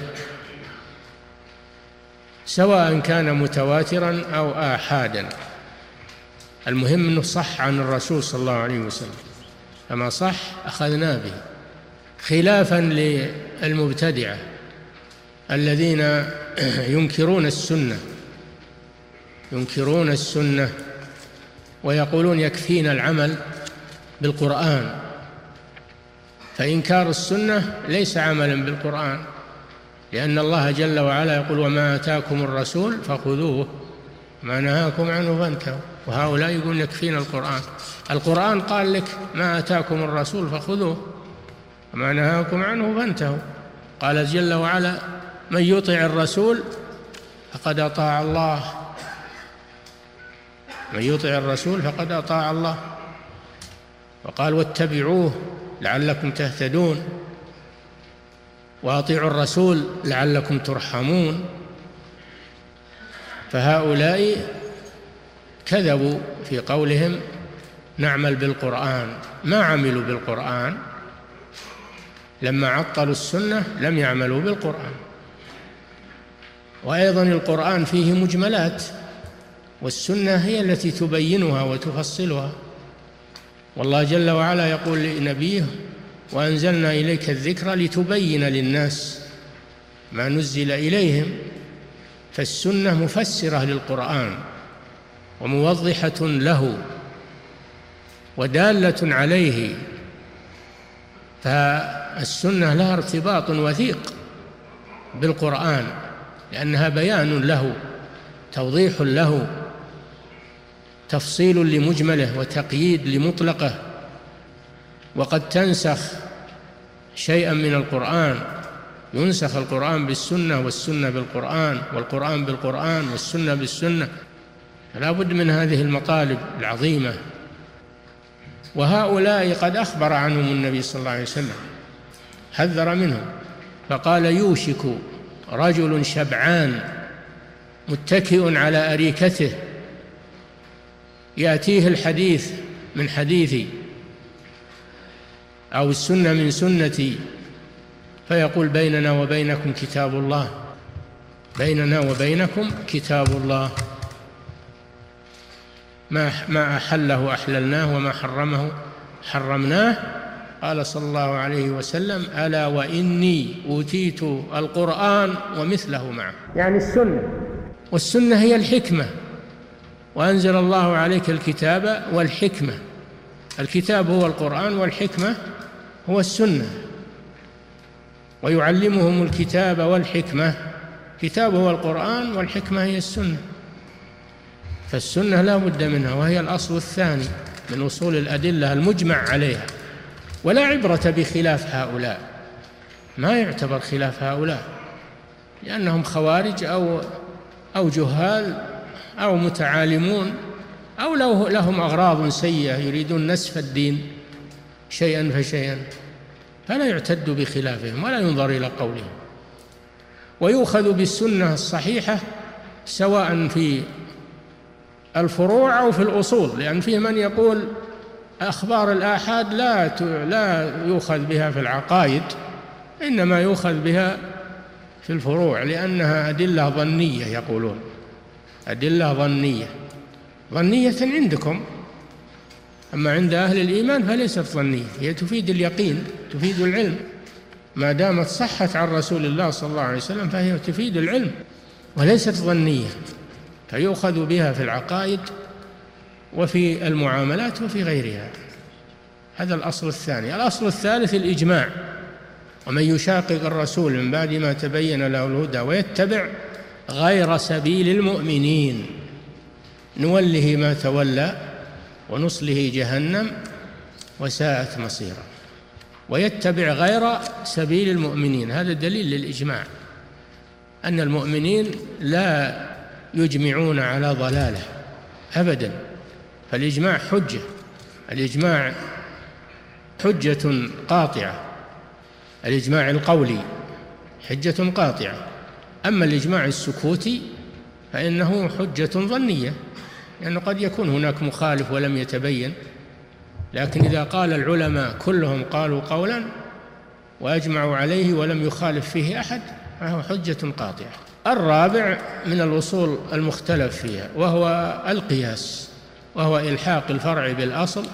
سواء كان متواترا أو آحادا، المهم أنه صح عن الرسول صلى الله عليه وسلم، فما صح أخذنا به، خلافا للمبتدعة الذين ينكرون السنة ينكرون السنة ويقولون يكفينا العمل بالقرآن. فإنكار السنة ليس عملا بالقرآن، لأن الله جل وعلا يقول: وما آتاكم الرسول فخذوه ما نهاكم عنه فانتهوا. وهؤلاء يقولون يكفينا القرآن. القرآن قال لك: ما آتاكم الرسول فخذوه وما نهاكم عنه فانتهوا. قال جل وعلا: من يطع الرسول فقد أطاع الله، من يطع الرسول فقد أطاع الله. وقال: واتبعوه لعلكم تهتدون، وأطيعوا الرسول لعلكم ترحمون. فهؤلاء كذبوا في قولهم نعمل بالقرآن، ما عملوا بالقرآن، لما عطلوا السنة لم يعملوا بالقرآن. وأيضا القرآن فيه مجملات، والسنة هي التي تبينها وتفصلها. والله جل وعلا يقول لنبيه: وأنزلنا إليك الذكر لتبين للناس ما نزل إليهم. فالسنة مفسرة للقرآن وموضحة له ودالة عليه، فالسنة لها ارتباط وثيق بالقرآن، لأنها بيان له، توضيح له، تفصيل لمجمله وتقييد لمطلقه. وقد تنسخ شيئا من القرآن، ينسخ القرآن بالسنة والسنة بالقرآن والقرآن بالقرآن والسنة بالسنة. لا بد من هذه المطالب العظيمة. وهؤلاء قد أخبر عنهم النبي صلى الله عليه وسلم، حذر منهم فقال: يوشك رجل شبعان متكئ على أريكته يأتيه الحديث من حديثي أو السنة من سنتي فيقول: بيننا وبينكم كتاب الله، بيننا وبينكم كتاب الله، ما ما أحله أحللناه وما حرمه حرمناه. قال صلى الله عليه وسلم: ألا وإني أوتيت القرآن ومثله معه، يعني السنة، والسنة هي الحكمة، وأنزل الله عليك الكتاب والحكمة. الكتاب هو القرآن والحكمة هو السنة، ويعلمهم الكتاب والحكمة. كتاب هو القرآن والحكمة هي السنة، فالسنة لا بد منها، وهي الأصل الثاني من أصول الأدلة المجمع عليها. ولا عبرة بخلاف هؤلاء، ما يعتبر خلاف هؤلاء، لأنهم خوارج أو أو جهال أو متعالمون، أو لو لهم أغراض سيئة يريدون نسف الدين شيئا فشيئا، فلا يعتد بخلافهم ولا ينظر إلى قولهم. ويؤخذ بالسنة الصحيحة سواء في الفروع أو في الأصول، لأن فيه من يقول أخبار الآحاد لا لا يؤخذ بها في العقائد، إنما يؤخذ بها في الفروع، لأنها أدلة ظنية. يقولون أدلة ظنية ظنية عندكم، أما عند أهل الإيمان فليست ظنية، هي تفيد اليقين، تفيد العلم، ما دامت صحت عن رسول الله صلى الله عليه وسلم فهي تفيد العلم وليست ظنية، فيؤخذ بها في العقائد وفي المعاملات وفي غيرها. هذا الأصل الثاني. الأصل الثالث الإجماع: ومن يشاقق الرسول من بعد ما تبين له الهدى ويتبع غير سبيل المؤمنين نوله ما تولى ونصله جهنم وساءت مصيرا. ويتبع غير سبيل المؤمنين، هذا دليل للإجماع أن المؤمنين لا يجمعون على ضلالة أبدا، فالإجماع حجة، الإجماع حجة قاطعة، الإجماع القولي حجة قاطعة. أما الإجماع السكوتي فإنه حجة ظنية، لأنه قد يكون هناك مخالف ولم يتبين، لكن إذا قال العلماء كلهم قالوا قولا وأجمعوا عليه ولم يخالف فيه أحد فهو حجة قاطعة. الرابع من الأصول المختلف فيها وهو القياس، وهو إلحاق الفرع بالأصل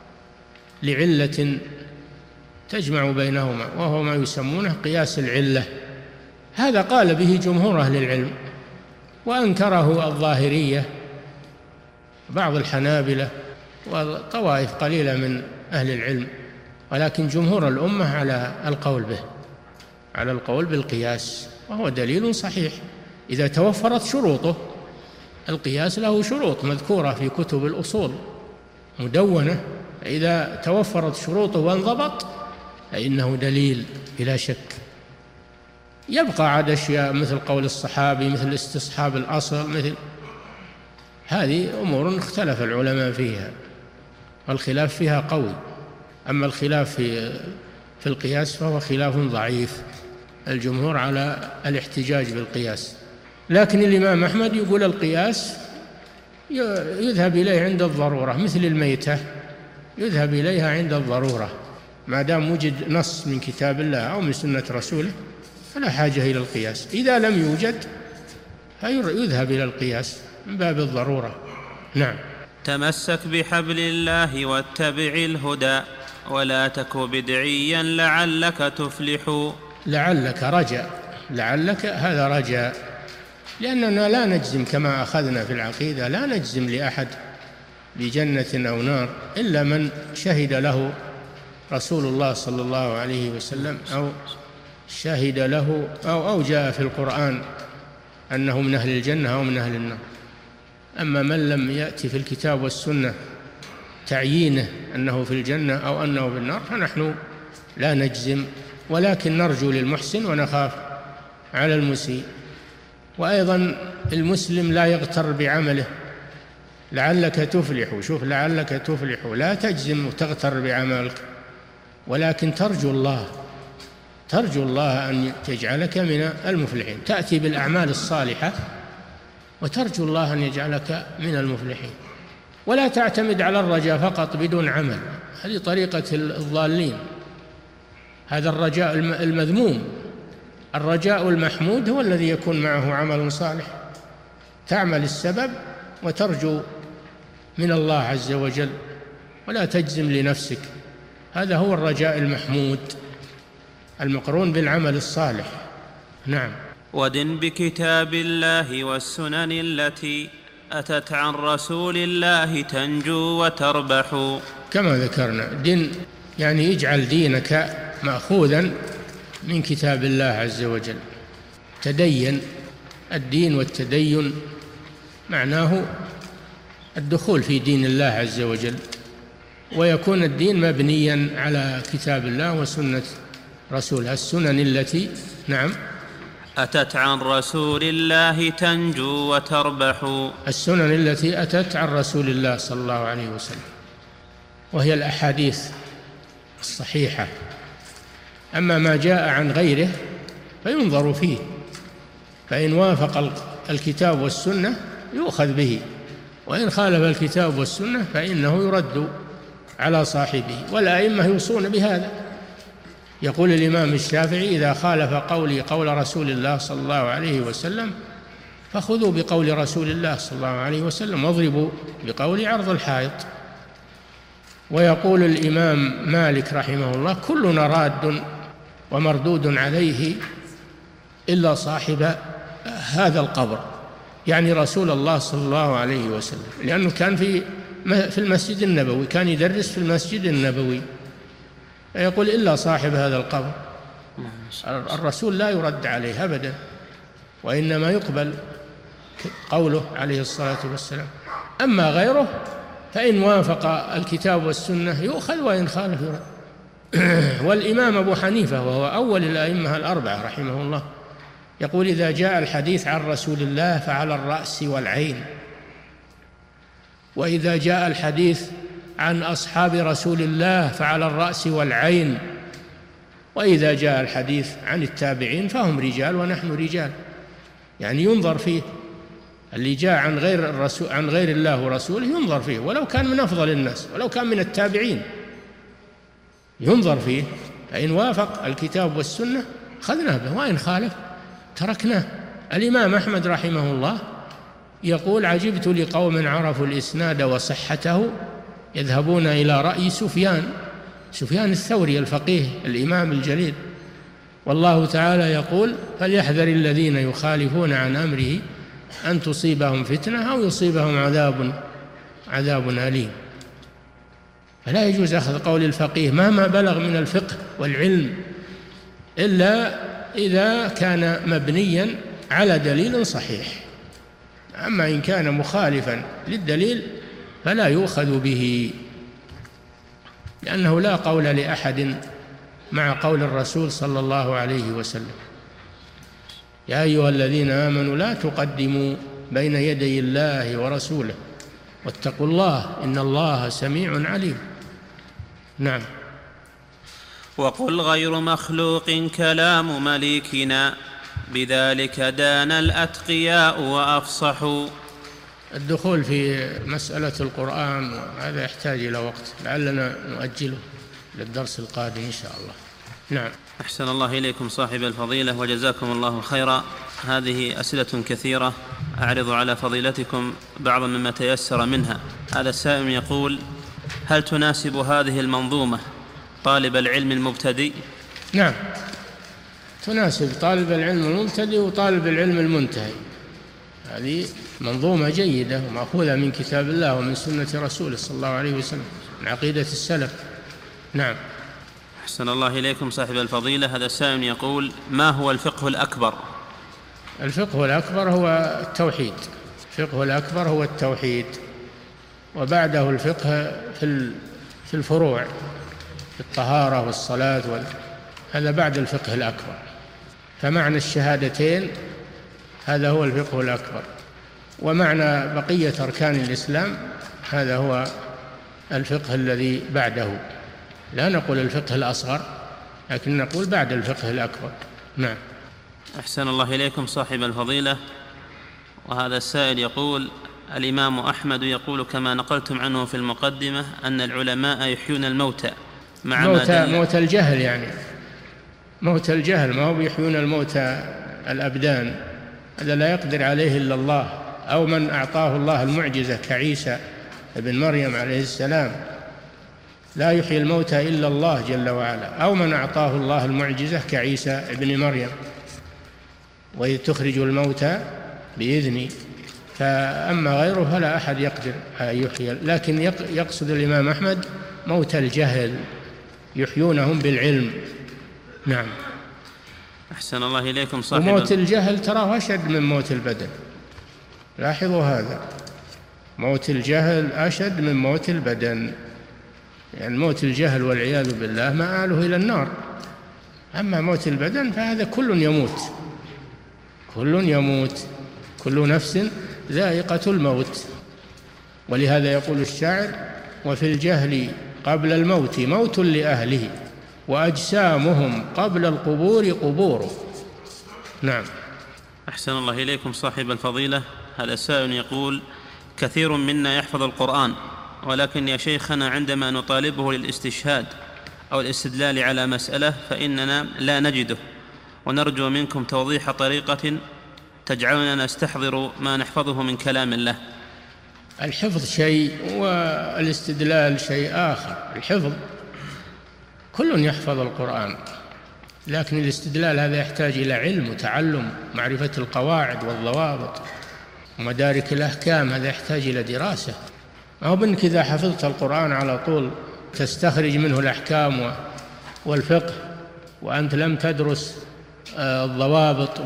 لعلة تجمع بينهما، وهو ما يسمونه قياس العلة. هذا قال به جمهور أهل العلم، وأنكره الظاهرية بعض الحنابلة وطوائف قليلة من أهل العلم، ولكن جمهور الأمة على القول به، على القول بالقياس، وهو دليل صحيح إذا توفرت شروطه. القياس له شروط مذكورة في كتب الأصول مدونة، إذا توفرت شروطه وانضبط فإنه دليل بلا شك. يبقى عاد أشياء مثل قول الصحابي، مثل استصحاب الأصل، مثل هذه أمور اختلف العلماء فيها والخلاف فيها قوي. أما الخلاف في في القياس فهو خلاف ضعيف، الجمهور على الاحتجاج بالقياس، لكن الإمام أحمد يقول القياس يذهب إليه عند الضرورة، مثل الميتة يذهب إليها عند الضرورة، ما دام وجد نص من كتاب الله أو من سنة رسوله فلا حاجة إلى القياس. إذا لم يوجد فيذهب إلى القياس من باب الضرورة. نعم. تمسك بحبل الله واتبع الهدى ولا تك بدعيا لعلك تفلح. لعلك رجاء، لعلك هذا رجاء، لأننا لا نجزم كما أخذنا في العقيدة، لا نجزم لأحد بجنة أو نار إلا من شهد له رسول الله صلى الله عليه وسلم، أو شهد له أو, أو جاء في القرآن أنه من أهل الجنة أو من أهل النار. أما من لم يأتي في الكتاب والسنة تعيينه أنه في الجنة أو أنه في النار فنحن لا نجزم، ولكن نرجو للمحسن ونخاف على المسيء. وأيضا المسلم لا يغتر بعمله، لعلك تفلح، شوف لعلك تفلح، لا تجزم وتغتر بعملك، ولكن ترجو الله، ترجو الله أن يجعلك من المفلحين، تأتي بالأعمال الصالحة وترجو الله أن يجعلك من المفلحين، ولا تعتمد على الرجاء فقط بدون عمل، هذه طريقة الضالين، هذا الرجاء المذموم. الرجاء المحمود هو الذي يكون معه عمل صالح، تعمل السبب وترجو من الله عز وجل ولا تجزم لنفسك. هذا هو الرجاء المحمود المقرون بالعمل الصالح. نعم. ودن بكتاب الله والسنن التي أتت عن رسول الله تنجو وتربح. كما ذكرنا، دين يعني اجعل دينك مأخوذا من كتاب الله عز وجل. تدين، الدين والتدين معناه الدخول في دين الله عز وجل، ويكون الدين مبنيا على كتاب الله وسنة رسوله. السنن التي نعم أتت عن رسول الله تنجو وتربح. السنن التي أتت عن رسول الله صلى الله عليه وسلم، وهي الأحاديث الصحيحة. أما ما جاء عن غيره فينظر فيه، فإن وافق الكتاب والسنة يؤخذ به، وإن خالف الكتاب والسنة فإنه يرد على صاحبه. والأئمة يوصون بهذا. يقول الإمام الشافعي: إذا خالف قولي قول رسول الله صلى الله عليه وسلم فخذوا بقول رسول الله صلى الله عليه وسلم واضربوا بقول عرض الحائط. ويقول الإمام مالك رحمه الله: كلنا راد ومردود عليه إلا صاحب هذا القبر، يعني رسول الله صلى الله عليه وسلم، لأنه كان في في المسجد النبوي، كان يدرس في المسجد النبوي. يقول: إلا صاحب هذا القبر. الرسول لا يرد عليه أبدا، وإنما يقبل قوله عليه الصلاة والسلام. أما غيره فإن وافق الكتاب والسنة يؤخذ، وإن خالف يرد. والإمام أبو حنيفة وهو أول الأئمة الأربعة رحمه الله يقول: إذا جاء الحديث عن رسول الله فعلى الرأس والعين، وإذا جاء الحديث عن أصحاب رسول الله فعلى الرأس والعين، وإذا جاء الحديث عن التابعين فهم رجال ونحن رجال. يعني ينظر فيه، اللي جاء عن غير الرسول عن غير الله ورسوله ينظر فيه، ولو كان من أفضل الناس، ولو كان من التابعين ينظر فيه. فإن وافق الكتاب والسنة أخذناه به، وإن خالف تركناه. الإمام أحمد رحمه الله يقول: عجبت لقوم عرفوا الإسناد وصحته يذهبون إلى رأي سفيان سفيان الثوري الفقيه الإمام الجليل، والله تعالى يقول: فليحذر الذين يخالفون عن أمره أن تصيبهم فتنة أو يصيبهم عذاب عذاب أليم. فلا يجوز أخذ قول الفقيه مهما بلغ من الفقه والعلم إلا إذا كان مبنيا على دليل صحيح. أما إن كان مخالفا للدليل فلا يؤخذ به، لأنه لا قول لأحد مع قول الرسول صلى الله عليه وسلم: يا أيها الذين آمنوا لا تقدموا بين يدي الله ورسوله واتقوا الله إن الله سميع عليم. نعم. وقل غير مخلوق كلام مليكنا بذلك دان الأتقياء وأفصحوا. الدخول في مسألة القرآن هذا يحتاج إلى وقت، لعلنا نؤجله للدرس القادم إن شاء الله. نعم. أحسن الله إليكم صاحب الفضيلة وجزاكم الله خيرا. هذه أسئلة كثيرة أعرض على فضيلتكم بعض مما تيسر منها. هذا السائل يقول: هل تناسب هذه المنظومة طالب العلم المبتدئ؟ نعم، تناسب طالب العلم المبتدئ وطالب العلم المنتهي. هذه منظومة جيدة ومأخوذة من كتاب الله ومن سنة رسوله صلى الله عليه وسلم، من عقيدة السلف. نعم. أحسن الله إليكم صاحب الفضيلة. هذا السائل يقول: ما هو الفقه الأكبر؟ الفقه الأكبر هو التوحيد. الفقه الأكبر هو التوحيد، وبعده الفقه في في الفروع، في الطهارة والصلاة وال... هذا بعد الفقه الأكبر. فمعنى الشهادتين هذا هو الفقه الأكبر، ومعنى بقية أركان الإسلام هذا هو الفقه الذي بعده. لا نقول الفقه الأصغر، لكن نقول بعد الفقه الأكبر. نعم. أحسن الله إليكم صاحب الفضيلة. وهذا السائل يقول: الإمام أحمد يقول كما نقلتم عنه في المقدمة أن العلماء يحيون الموتى مع موت, ما موت الجهل، يعني موت الجهل، ما هو يحيون الموتى الأبدان، هذا لا يقدر عليه إلا الله، أو من أعطاه الله المعجزة كعيسى ابن مريم عليه السلام، لا يحيي الموتى إلا الله جل وعلا، أو من أعطاه الله المعجزة كعيسى ابن مريم، وإذ تخرج الموتى بإذني. فأما غيره فلا أحد يقدر أن يحيي، لكن يقصد الإمام أحمد موت الجهل يحيونهم بالعلم. نعم. أحسن الله إليكم صاحب. وموت الجهل تراه أشد من موت البدن، لاحظوا هذا، موت الجهل أشد من موت البدن، يعني موت الجهل والعياذ بالله مآله إلى النار، أما موت البدن فهذا كل يموت، كل يموت، كل نفس ذائقة الموت. ولهذا يقول الشاعر: وفي الجهل قبل الموت موت لأهله، وأجسامهم قبل القبور قبور. نعم. أحسن الله إليكم صاحب الفضيلة. هذا سائل يقول: كثير منا يحفظ القرآن، ولكن يا شيخنا عندما نطالبه للاستشهاد أو الاستدلال على مسألة فإننا لا نجده، ونرجو منكم توضيح طريقة تجعلنا نستحضر ما نحفظه من كلام الله. الحفظ شيء والاستدلال شيء آخر. الحفظ كل يحفظ القرآن، لكن الاستدلال هذا يحتاج إلى علم وتعلم، معرفة القواعد والضوابط ومدارك الأحكام، هذا يحتاج إلى دراسة. ما هو بأنك إذا حفظت القرآن على طول تستخرج منه الأحكام والفقه وأنت لم تدرس الضوابط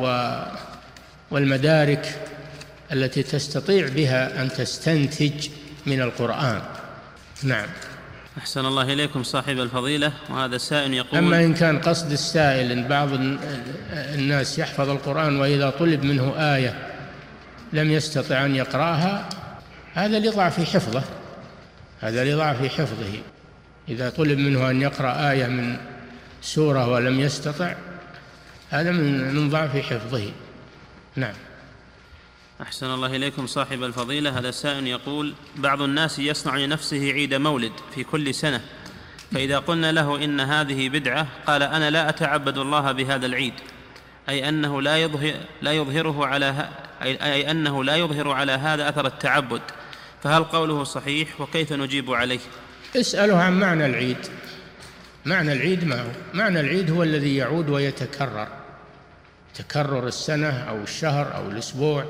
والمدارك التي تستطيع بها أن تستنتج من القرآن. نعم. أحسن الله إليكم صاحب الفضيلة. وهذا السائل يقول: أما إن كان قصد السائل أن بعض الناس يحفظ القرآن وإذا طلب منه آية لم يستطع أن يقرأها، هذا لضعف حفظه، هذا لضعف حفظه. إذا طلب منه أن يقرأ آية من سورة ولم يستطع، هذا من ضعف حفظه. نعم. أحسن الله إليكم صاحب الفضيلة. هذا سائل يقول: بعض الناس يصنع لنفسه عيد مولد في كل سنة، فإذا قلنا له إن هذه بدعة قال: أنا لا أتعبد الله بهذا العيد، أي أنه لا يظهر لا يظهره على أي أنه لا يظهر على هذا أثر التعبد، فهل قوله صحيح؟ وكيف نجيب عليه؟ اسأله عن معنى العيد. معنى العيد ما هو؟ معنى العيد هو الذي يعود ويتكرر، تكرر السنة أو الشهر أو الأسبوع،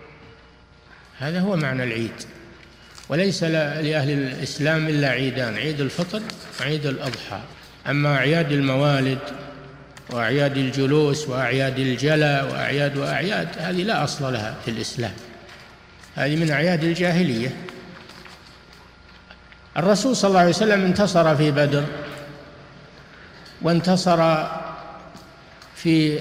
هذا هو معنى العيد. وليس لأهل الإسلام إلا عيدان: عيد الفطر وعيد الأضحى. أما أعياد الموالد وأعياد الجلوس وأعياد الجلى وأعياد وأعياد هذه لا أصل لها في الإسلام، هذه من أعياد الجاهلية. الرسول صلى الله عليه وسلم انتصر في بدر، وانتصر في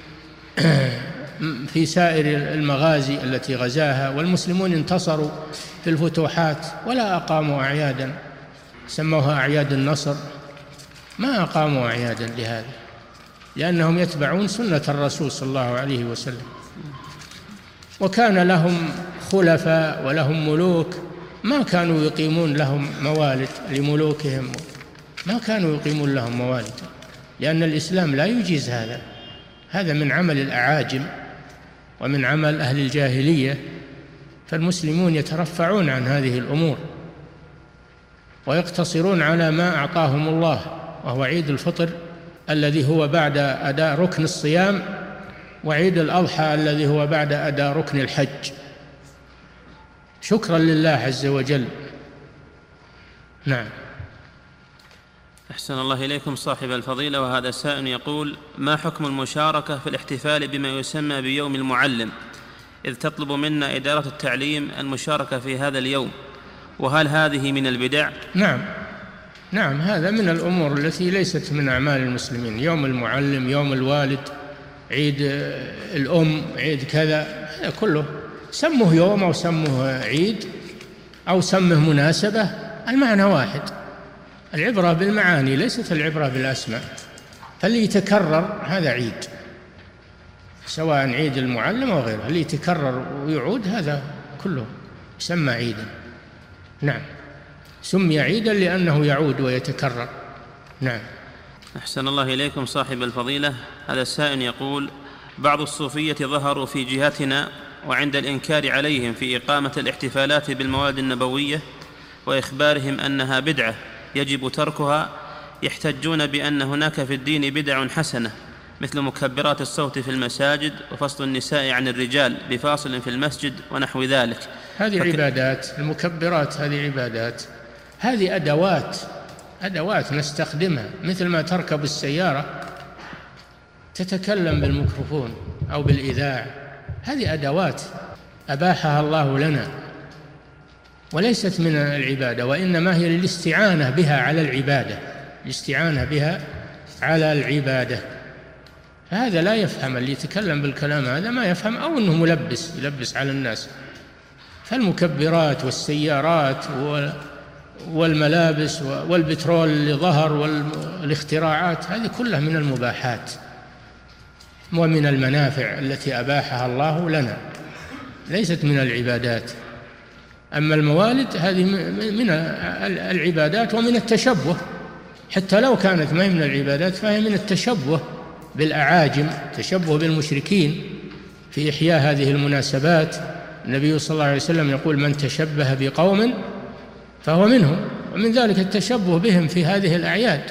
في سائر المغازي التي غزاها، والمسلمون انتصروا في الفتوحات ولا أقاموا أعيادا سموها أعياد النصر، ما أقاموا أعيادا لهذا، لأنهم يتبعون سنة الرسول صلى الله عليه وسلم. وكان لهم خلفاء ولهم ملوك ما كانوا يقيمون لهم موالد لملوكهم، ما كانوا يقيمون لهم موالد، لأن الإسلام لا يجيز هذا، هذا من عمل الأعاجم ومن عمل أهل الجاهلية. فالمسلمون يترفعون عن هذه الأمور ويقتصرون على ما أعطاهم الله، وهو عيد الفطر الذي هو بعد أداء ركن الصيام، وعيد الأضحى الذي هو بعد أداء ركن الحج، شكرا لله عز وجل. نعم. أحسن الله إليكم صاحب الفضيلة. وهذا سائل يقول: ما حكم المشاركة في الاحتفال بما يسمى بيوم المعلم، إذ تطلب منا إدارة التعليم المشاركة في هذا اليوم، وهل هذه من البدع؟ نعم نعم هذا من الأمور التي ليست من أعمال المسلمين. يوم المعلم، يوم الوالد، عيد الأم، عيد كذا، كله سموه يوم أو سموه عيد أو سمه مناسبة، المعنى واحد. العبرة بالمعاني ليست العبرة بالأسماء. فاللي يتكرر هذا عيد، سواء عيد المعلم أو غيره، اللي يتكرر ويعود هذا كله يسمى عيدا. نعم، سمي عيدا لأنه يعود ويتكرر. نعم. أحسن الله إليكم صاحب الفضيلة. هذا السائل يقول: بعض الصوفية ظهروا في جهتنا وعند الإنكار عليهم في إقامة الاحتفالات بالمواد النبوية وإخبارهم أنها بدعة يجب تركها، يحتجون بأن هناك في الدين بدع حسنة مثل مكبرات الصوت في المساجد وفصل النساء عن الرجال بفاصل في المسجد ونحو ذلك. هذه فك... عبادات. المكبرات هذه عبادات، هذه أدوات أدوات نستخدمها، مثل ما تركب السيارة تتكلم بالميكروفون أو بالإذاعة، هذه أدوات أباحها الله لنا وليست من العبادة، وإنما هي للاستعانة بها على العبادة، الاستعانة بها على العبادة. فهذا لا يفهم، اللي يتكلم بالكلام هذا ما يفهم، أو أنه ملبس يلبس على الناس. فالمكبرات والسيارات والملابس والبترول اللي ظهر والاختراعات هذه كلها من المباحات ومن المنافع التي أباحها الله لنا، ليست من العبادات. أما الموالد هذه من العبادات ومن التشبه، حتى لو كانت ما هي من العبادات فهي من التشبه بالأعاجم، تشبه بالمشركين في إحياء هذه المناسبات. النبي صلى الله عليه وسلم يقول: من تشبه بقوم فهو منهم، ومن ذلك التشبه بهم في هذه الأعياد.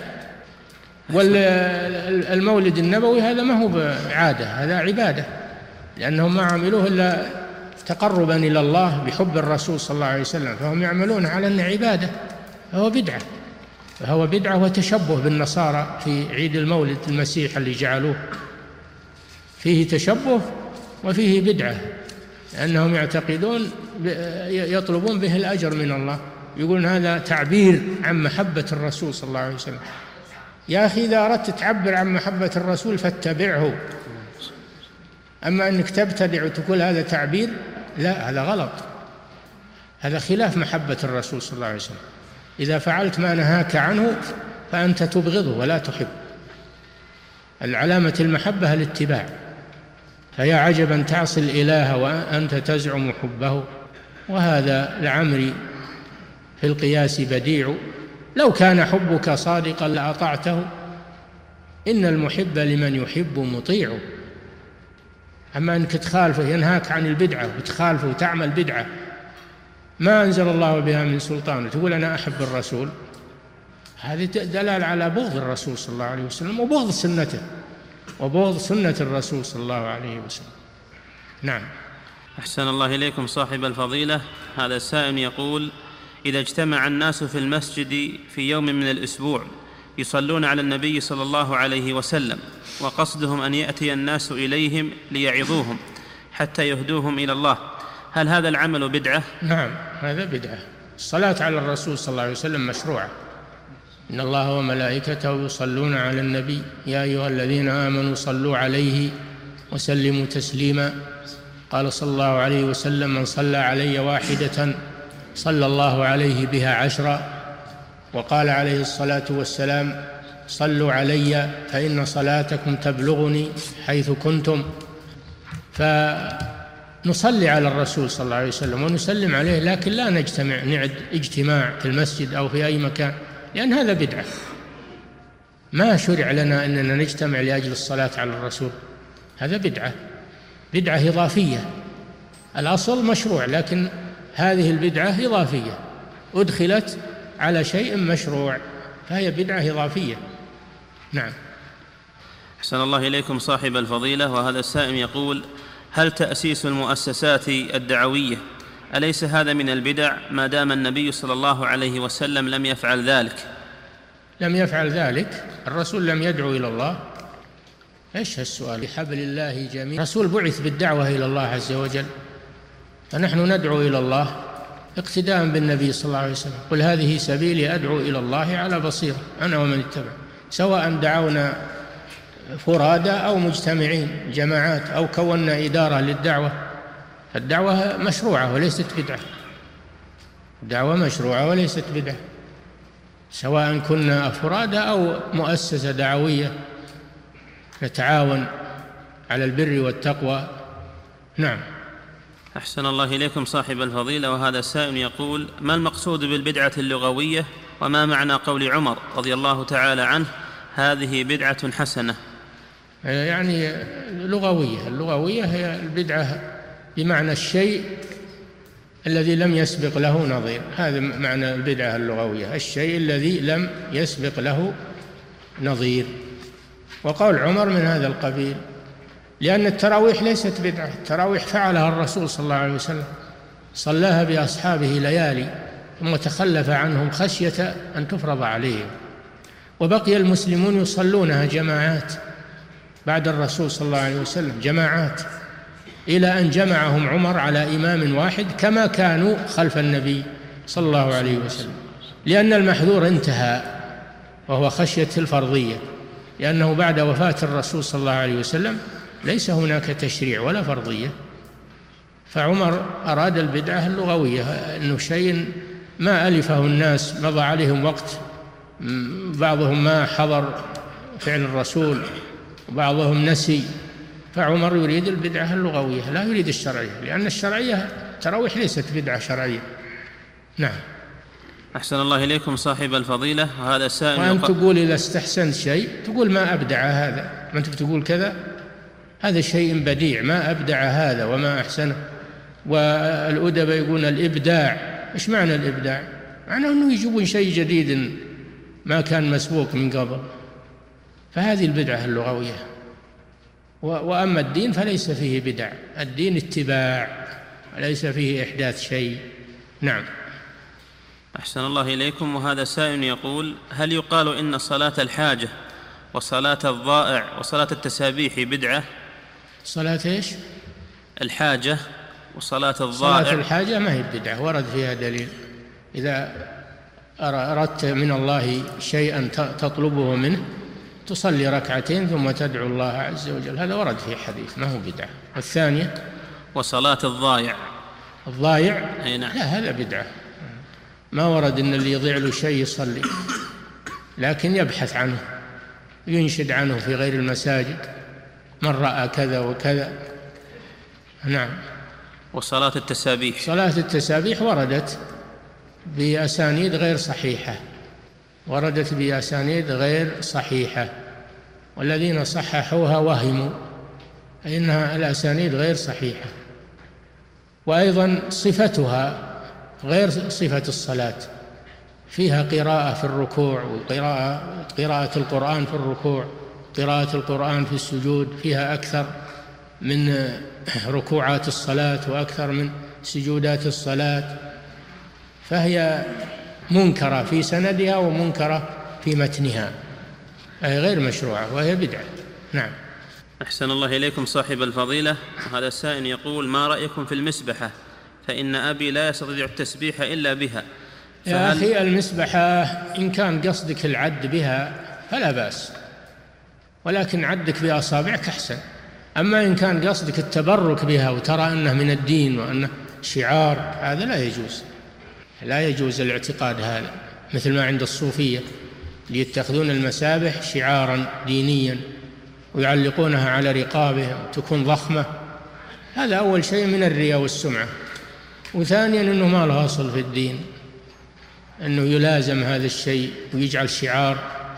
والمولد النبوي هذا ما هو عادة، هذا عبادة، لأنهم ما عملوه إلا تقربا إلى الله بحب الرسول صلى الله عليه وسلم، فهم يعملون على أنه عبادة، فهو بدعة، فهو بدعة وتشبه بالنصارى في عيد المولد المسيح اللي جعلوه، فيه تشبه وفيه بدعة، لأنهم يعتقدون يطلبون به الأجر من الله، يقولون هذا تعبير عن محبة الرسول صلى الله عليه وسلم. يا أخي إذا أردت تعبر عن محبة الرسول فاتبعه، أما أنك تبتدع وتقول هذا تعبير، لا، هذا غلط، هذا خلاف محبة الرسول صلى الله عليه وسلم. إذا فعلت ما نهاك عنه فأنت تبغضه ولا تحب. العلامة المحبة الاتباع، فيا عجبا تعصي الإله وأنت تزعم حبه، وهذا لعمري في القياس بديع، لو كان حبك صادقا لأطعته، إن المحب لمن يحب مطيع. أما أنك تخالفه، ينهاك عن البدعة وتخالفه وتعمل بدعة ما أنزل الله بها من سلطان، وتقول أنا أحب الرسول، هذه دلالة على بغض الرسول صلى الله عليه وسلم وبغض سنته وبغض سنة الرسول صلى الله عليه وسلم. نعم. أحسن الله إليكم صاحب الفضيلة. هذا السائل يقول: إذا اجتمع الناس في المسجد في يوم من الأسبوع يصلون على النبي صلى الله عليه وسلم، وقصدهم أن يأتي الناس إليهم ليعظوهم حتى يهدوهم إلى الله، هل هذا العمل بدعة؟ نعم، هذا بدعة. الصلاة على الرسول صلى الله عليه وسلم مشروعة، إن الله وملائكته يصلون على النبي يا أيها الذين آمنوا صلوا عليه وسلموا تسليما. قال صلى الله عليه وسلم: من صلى علي واحدة صلى الله عليه بها عشرا. وقال عليه الصلاة والسلام: صلوا علي فإن صلاتكم تبلغني حيث كنتم. فنصلي على الرسول صلى الله عليه وسلم ونسلم عليه، لكن لا نجتمع نعد اجتماع في المسجد أو في أي مكان، لأن هذا بدعة. ما شرع لنا أننا نجتمع لأجل الصلاة على الرسول، هذا بدعة، بدعة إضافية. الأصل مشروع، لكن هذه البدعة إضافية أدخلت على شيء مشروع، فهي بدعة إضافية. نعم. أحسن الله إليكم صاحب الفضيلة. وهذا السائل يقول: هل تأسيس المؤسسات الدعوية أليس هذا من البدع ما دام النبي صلى الله عليه وسلم لم يفعل ذلك؟ لم يفعل ذلك، الرسول لم يدعو إلى الله. إيش هالسؤال؟ بحبل الله جميعا. الرسول بعث بالدعوة إلى الله عز وجل، فنحن ندعو إلى الله اقتداء بالنبي صلى الله عليه وسلم. قل هذه سبيلي أدعو إلى الله على بصيرة أنا ومن اتبع، سواء دعونا فرادى أو مجتمعين جماعات أو كونا إدارة للدعوة. الدعوة مشروعة وليست بدعة، الدعوة مشروعة وليست بدعة، سواء كنا فرادى أو مؤسسة دعوية نتعاون على البر والتقوى. نعم. أحسن الله إليكم صاحب الفضيلة. وهذا السائل يقول: ما المقصود بالبدعة اللغوية، وما معنى قول عمر رضي الله تعالى عنه: هذه بدعة حسنة؟ يعني لغوية، اللغوية هي البدعة بمعنى الشيء الذي لم يسبق له نظير. هذا معنى البدعة اللغوية، الشيء الذي لم يسبق له نظير. وقول عمر من هذا القبيل، لأن التراويح ليست بدعة، التراويح فعلها الرسول صلى الله عليه وسلم، صلاها بأصحابه ليالي ثم تخلف عنهم خشية أن تفرض عليهم، وبقي المسلمون يصلونها جماعات بعد الرسول صلى الله عليه وسلم، جماعات، إلى أن جمعهم عمر على إمام واحد كما كانوا خلف النبي صلى الله عليه وسلم، لأن المحذور انتهى وهو خشية الفرضية، لأنه بعد وفاة الرسول صلى الله عليه وسلم ليس هناك تشريع ولا فرضية. فعمر أراد البدعة اللغوية، أنه شيء ما ألفه الناس، مضى عليهم وقت، بعضهم ما حضر فعل الرسول وبعضهم نسي، فعمر يريد البدعة اللغوية لا يريد الشرعية، لأن الشرعية تراويح ليست بدعة شرعية. نعم. أحسن الله إليكم صاحب الفضيلة. وهذا سائل وأن تقول إذا استحسنت شيء تقول ما أبدع هذا، ما أنت بتقول كذا، هذا شيء بديع، ما أبدع هذا وما أحسنه. والأدب يقولون الإبداع، إيش معنى الإبداع؟ معنى أنه يجيبون شيء جديد ما كان مسبوق من قبل، فهذه البدعة اللغوية. وأما الدين فليس فيه بدع، الدين اتباع وليس فيه إحداث شيء. نعم. أحسن الله إليكم. وهذا سائل يقول: هل يقال إن صلاة الحاجة وصلاة الضائع وصلاة التسابيح بدعة؟ صلاة إيش؟ الحاجة وصلاة الضائع. صلاة الحاجة ما هي بدعة، ورد فيها دليل. إذا أردت من الله شيئا تطلبه منه تصلي ركعتين ثم تدعو الله عز وجل، هذا ورد في حديث، ما هو بدعة. والثانية وصلاة الضائع. الضائع أي نعم. لا، هذا بدعة، ما ورد إن اللي يضيع له شيء يصلي، لكن يبحث عنه، ينشد عنه في غير المساجد، من رأى كذا وكذا. نعم. وصلاة التسابيح. صلاة التسابيح وردت بأسانيد غير صحيحة، وردت بأسانيد غير صحيحة، والذين صححوها وهموا، إنها الأسانيد غير صحيحة. وأيضا صفتها غير صفة الصلاة، فيها قراءة في الركوع، وقراءة قراءة القرآن في الركوع، قراءة القرآن في السجود، فيها أكثر من ركوعات الصلاة وأكثر من سجودات الصلاة، فهي منكرة في سندها ومنكرة في متنها، أي غير مشروعة وهي بدعة. نعم. أحسن الله إليكم صاحب الفضيلة. هذا السائل يقول: ما رأيكم في المسبحة؟ فإن أبي لا يستطيع التسبيح إلا بها. يا أخي، المسبحة إن كان قصدك العد بها فلا بأس، ولكن عدك بأصابعك أحسن. أما إن كان قصدك التبرك بها وترى أنه من الدين وأنه شعار، هذا لا يجوز، لا يجوز الاعتقاد هذا، مثل ما عند الصوفية اللي يتخذون المسابح شعارا دينيا ويعلقونها على رقابهم تكون ضخمة. هذا أول شيء من الرياء والسمعة، وثانيا أنه ما له أصل في الدين، أنه يلازم هذا الشيء ويجعل شعار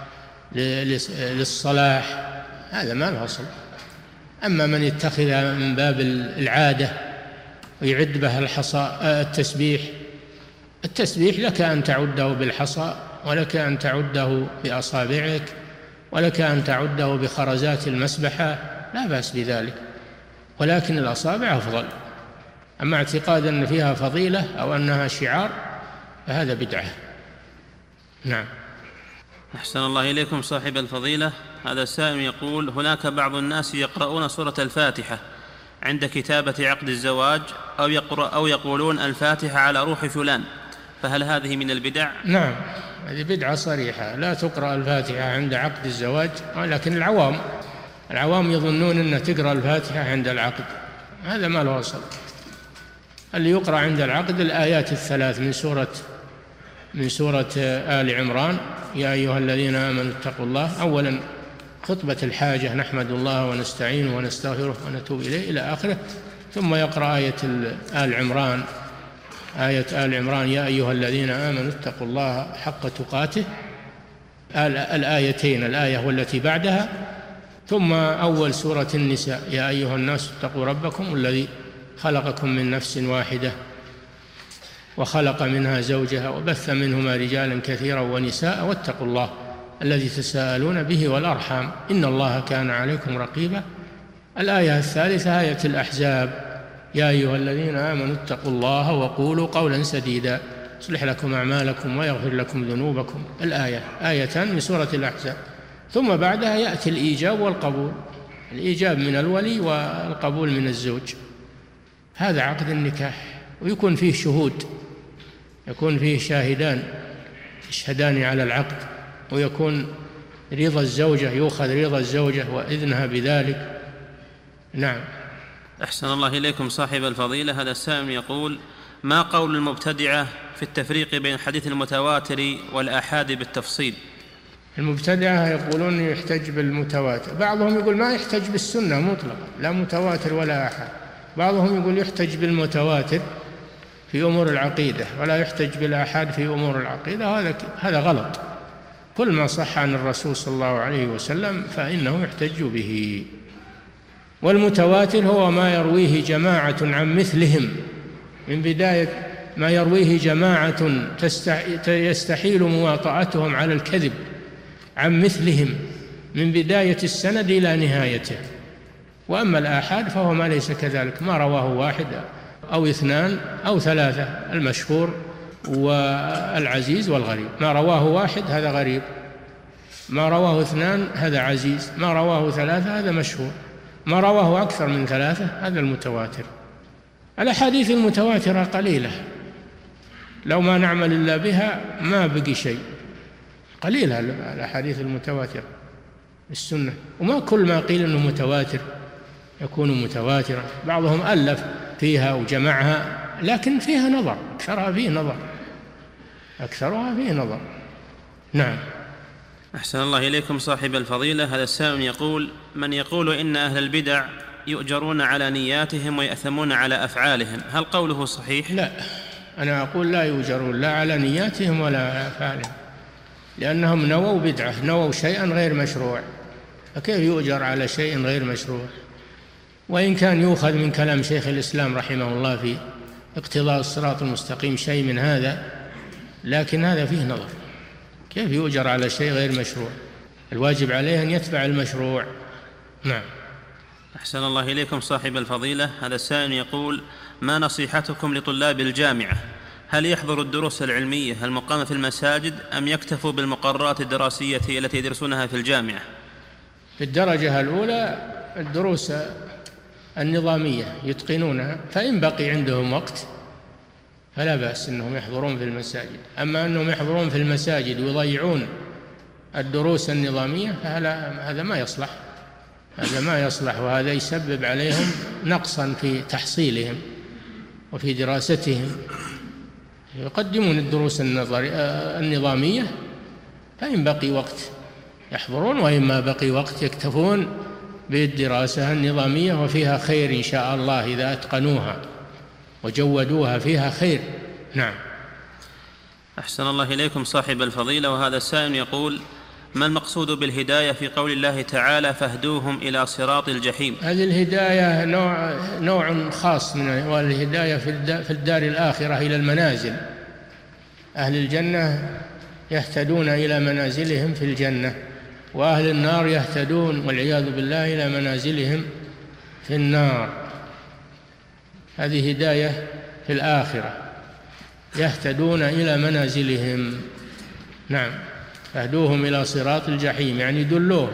للصلاح، هذا ما له أصل. أما من يتخذها من باب العادة ويعد بها الحصى التسبيح، التسبيح لك أن تعده بالحصى، ولك أن تعده بأصابعك، ولك أن تعده بخرزات المسبحة، لا بأس بذلك، ولكن الأصابع أفضل. أما اعتقاد أن فيها فضيلة أو أنها شعار فهذا بدعة. نعم. أحسن الله إليكم صاحب الفضيلة. هذا السائل يقول: هناك بعض الناس يقرؤون سورة الفاتحة عند كتابة عقد الزواج، أو, يقرأ أو يقولون الفاتحة على روح فلان، فهل هذه من البدع؟ نعم، هذه بدعة صريحة، لا تقرأ الفاتحة عند عقد الزواج، لكن العوام العوام يظنون أن تقرأ الفاتحة عند العقد، هذا ما له أصل. اللي يقرأ عند العقد الآيات الثلاث من سورة من سورة آل عمران: يا أيها الذين آمنوا اتقوا الله، أولا خطبة الحاجة نحمد الله ونستعينه ونستغفره ونتوب إليه إلى آخره، ثم يقرأ آية آل عمران آية آل عمران: يا أيها الذين آمنوا اتقوا الله حق تقاته، الآيتين، الآية والتي بعدها، ثم أول سورة النساء: يا أيها الناس اتقوا ربكم الذي خلقكم من نفس واحدة. وخلق منها زوجها وبث منهما رجالا كثيرا ونساء واتقوا الله الذي تساءلون به والأرحام إن الله كان عليكم رقيبا. الآية الثالثة آية الأحزاب يا أيها الذين آمنوا اتقوا الله وقولوا قولا سديدا يصلح لكم أعمالكم ويغفر لكم ذنوبكم. الآية آيتان من سورة الأحزاب. ثم بعدها يأتي الإيجاب والقبول، الإيجاب من الولي والقبول من الزوج. هذا عقد النكاح، ويكون فيه شهود، يكون فيه شاهدان يشهدان على العقد، ويكون رضا الزوجة، يؤخذ رضا الزوجة وإذنها بذلك. نعم. أحسن الله إليكم صاحب الفضيلة. هذا السائل يقول: ما قول المبتدعة في التفريق بين الحديث المتواتر والآحاد بالتفصيل؟ المبتدعة يقولون يحتج بالمتواتر، بعضهم يقول ما يحتج بالسنة مطلقا، لا متواتر ولا آحاد. بعضهم يقول يحتج بالمتواتر في أمور العقيدة ولا يحتج بالآحاد في أمور العقيدة. هذا هذا غلط. كل ما صح عن الرسول صلى الله عليه وسلم فإنه يحتج به. والمتواتر هو ما يرويه جماعة عن مثلهم، من بداية ما يرويه جماعة يستحيل مواطأتهم على الكذب عن مثلهم من بداية السند إلى نهايته. وأما الآحاد فهو ما ليس كذلك، ما رواه واحد أو اثنان أو ثلاثة، المشهور والعزيز والغريب. ما رواه واحد هذا غريب، ما رواه اثنان هذا عزيز، ما رواه ثلاثة هذا مشهور، ما رواه أكثر من ثلاثة هذا المتواتر. الأحاديث المتواترة قليلة، لو ما نعمل إلا بها ما بقي شيء. قليلة الأحاديث المتواترة السنة، وما كل ما قيل أنه متواتر يكون متواترا. بعضهم ألف فيها وجمعها، لكن فيها نظر، أكثرها فيه نظر، أكثرها فيه نظر. نعم. أحسن الله إليكم صاحب الفضيلة. هذا السائل يقول: من يقول إن أهل البدع يؤجرون على نياتهم ويأثمون على أفعالهم، هل قوله صحيح؟ لا، أنا أقول لا يؤجرون لا على نياتهم ولا على أفعالهم، لأنهم نووا بدعة، نووا شيئا غير مشروع، فكيف يؤجر على شيء غير مشروع؟ وإن كان يؤخذ من كلام شيخ الإسلام رحمه الله في اقتضاء الصراط المستقيم شيء من هذا، لكن هذا فيه نظر. كيف يؤجر على شيء غير مشروع؟ الواجب عليه أن يتبع المشروع. نعم. أحسن الله إليكم صاحب الفضيلة. هذا السائل يقول: ما نصيحتكم لطلاب الجامعة؟ هل يحضروا الدروس العلمية المقامة في المساجد أم يكتفوا بالمقررات الدراسية التي يدرسونها في الجامعة؟ في الدرجة الأولى الدروس النظامية يتقنونها، فإن بقي عندهم وقت فلا بأس أنهم يحضرون في المساجد. أما أنهم يحضرون في المساجد ويضيعون الدروس النظامية فهذا ما يصلح، هذا ما يصلح، وهذا يسبب عليهم نقصا في تحصيلهم وفي دراستهم. يقدمون الدروس النظامية، فإن بقي وقت يحضرون، وإما بقي وقت يكتفون بالدراسة النظامية، وفيها خير إن شاء الله إذا أتقنوها وجودوها، فيها خير. نعم. أحسن الله إليكم صاحب الفضيلة. وهذا السائل يقول: ما المقصود بالهداية في قول الله تعالى فاهدوهم إلى صراط الجحيم؟ هذه الهداية نوع, نوع خاص من والهداية في الدار الآخرة إلى المنازل. أهل الجنة يهتدون إلى منازلهم في الجنة، وأهل النار يهتدون والعياذ بالله إلى منازلهم في النار. هذه هداية في الآخرة، يهتدون إلى منازلهم. نعم. فاهدوهم إلى صراط الجحيم يعني دلوهم.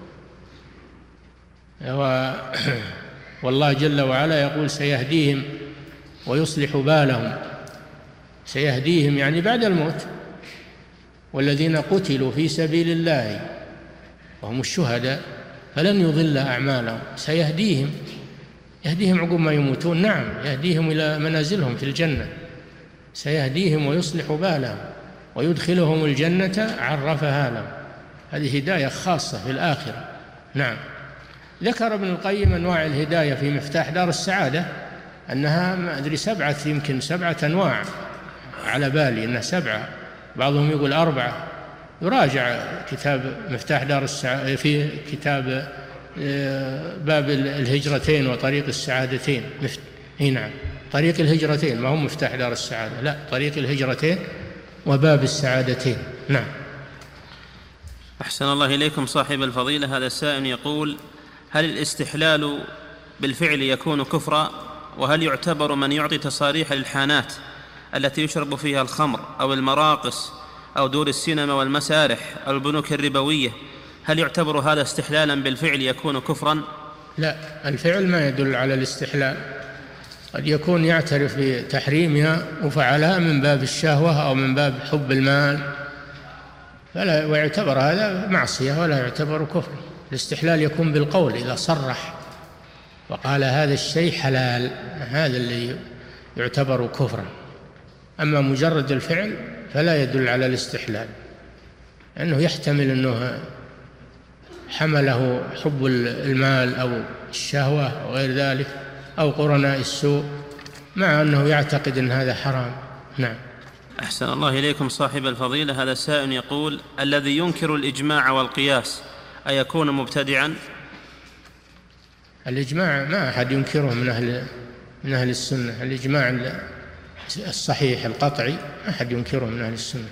والله جل وعلا يقول سيهديهم ويصلح بالهم. سيهديهم يعني بعد الموت. والذين قتلوا في سبيل الله وهم الشهداء فلن يضل أعمالهم. سيهديهم، يهديهم عقب ما يموتون. نعم، يهديهم إلى منازلهم في الجنة. سيهديهم ويصلح بالهم ويدخلهم الجنة عرفها لهم. هذه هداية خاصة في الآخرة. نعم. ذكر ابن القيم أنواع الهداية في مفتاح دار السعادة أنها ما أدري سبعة، يمكن سبعة أنواع على بالي أنها سبعة، بعضهم يقول أربعة. يراجع كتاب مفتاح دار السعادة في كتاب باب الهجرتين وطريق السعادتين. نعم. طريق الهجرتين، ما هو مفتاح دار السعادة، لا، طريق الهجرتين وباب السعادتين. نعم. أحسن الله إليكم صاحب الفضيلة. هذا السائل يقول: هل الاستحلال بالفعل يكون كفرا؟ وهل يعتبر من يعطي تصاريح للحانات التي يشرب فيها الخمر أو المراقص أو دور السينما والمسارح أو البنوك الربوية، هل يعتبر هذا استحلالا بالفعل يكون كفرا؟ لا، الفعل ما يدل على الاستحلال، قد يكون يعترف بتحريمها وفعلها من باب الشهوة أو من باب حب المال، فلا ويعتبر هذا معصية ولا يعتبر كفر. الاستحلال يكون بالقول، إذا صرح وقال هذا الشيء حلال، هذا اللي يعتبر كفرا. أما مجرد الفعل فلا يدل على الاستحلال، لأنه يحتمل أنه حمله حب المال أو الشهوة أو غير ذلك أو قرناء السوء، مع أنه يعتقد أن هذا حرام. نعم. أحسن الله إليكم صاحب الفضيلة. هذا السائل يقول: الذي ينكر الإجماع والقياس أيكون مبتدعا؟ الإجماع ما أحد ينكره من أهل من أهل السنة، الإجماع الصحيح القطعي ما أحد ينكره من أهل السنة،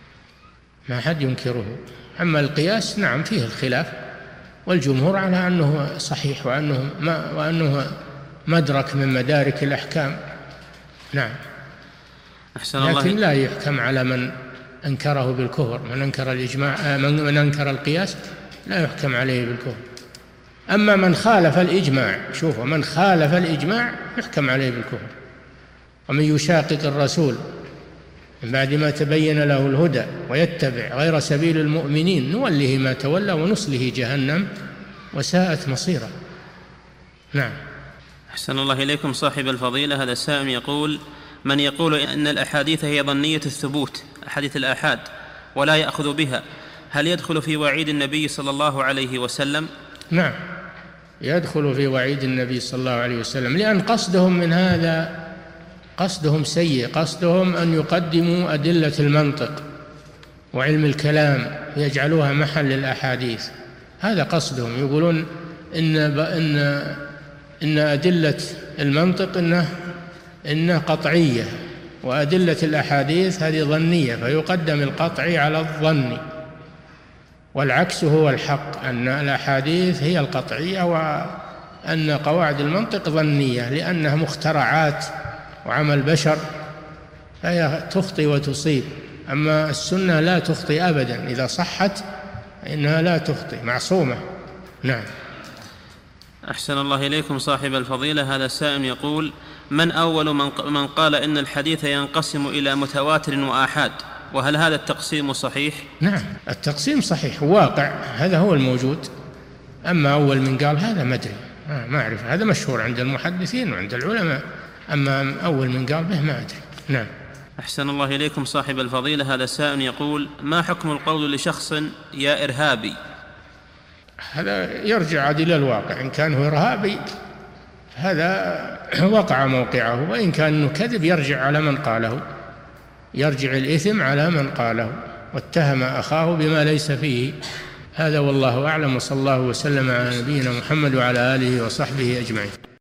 ما أحد ينكره. أما القياس نعم فيه الخلاف، والجمهور على أنه صحيح وأنه ما وأنه مدرك من مدارك الأحكام. نعم. أحسن الله. لكن لا يحكم على من أنكره بالكفر، من أنكر الإجماع من أنكر القياس لا يحكم عليه بالكفر. أما من خالف الإجماع، شوفوا، من خالف الإجماع يحكم عليه بالكفر. ومن يشاقق الرسول من بعد ما تبين له الهدى ويتبع غير سبيل المؤمنين نوله ما تولى ونصله جهنم وساءت مصيرا. نعم. أحسن الله إليكم صاحب الفضيلة. هذا السائل يقول: من يقول أن الأحاديث هي ظنية الثبوت، أحاديث الآحاد، ولا يأخذ بها، هل يدخل في وعيد النبي صلى الله عليه وسلم؟ نعم، يدخل في وعيد النبي صلى الله عليه وسلم، لأن قصدهم من هذا قصدهم سيء، قصدهم أن يقدموا أدلة المنطق وعلم الكلام يجعلوها محل الأحاديث، هذا قصدهم. يقولون إن إن إن أدلة المنطق إنه إنه قطعية، وأدلة الأحاديث هذه ظنية، فيقدم القطعي على الظني، والعكس هو الحق، أن الأحاديث هي القطعية وأن قواعد المنطق ظنية، لأنها مخترعات وعمل بشر، فهي تخطئ وتصيب. أما السنة لا تخطئ أبدا، إذا صحت إنها لا تخطئ، معصومة. نعم. أحسن الله إليكم صاحب الفضيلة. هذا السائل يقول: من أول من قال إن الحديث ينقسم إلى متواتر وآحاد، وهل هذا التقسيم صحيح؟ نعم، التقسيم صحيح واقع، هذا هو الموجود. أما أول من قال هذا ما أدري، ما أعرف، هذا مشهور عند المحدثين وعند العلماء، أما أول من قال به ما أدري. نعم. أحسن الله إليكم صاحب الفضيلة. هذا السائل يقول: ما حكم القول لشخص يا إرهابي؟ هذا يرجع إلى الواقع، إن كان هو إرهابي هذا وقع موقعه، وإن كان كذب يرجع على من قاله، يرجع الإثم على من قاله واتهم أخاه بما ليس فيه. هذا والله أعلم، وصلى الله وسلم على نبينا محمد وعلى آله وصحبه أجمعين.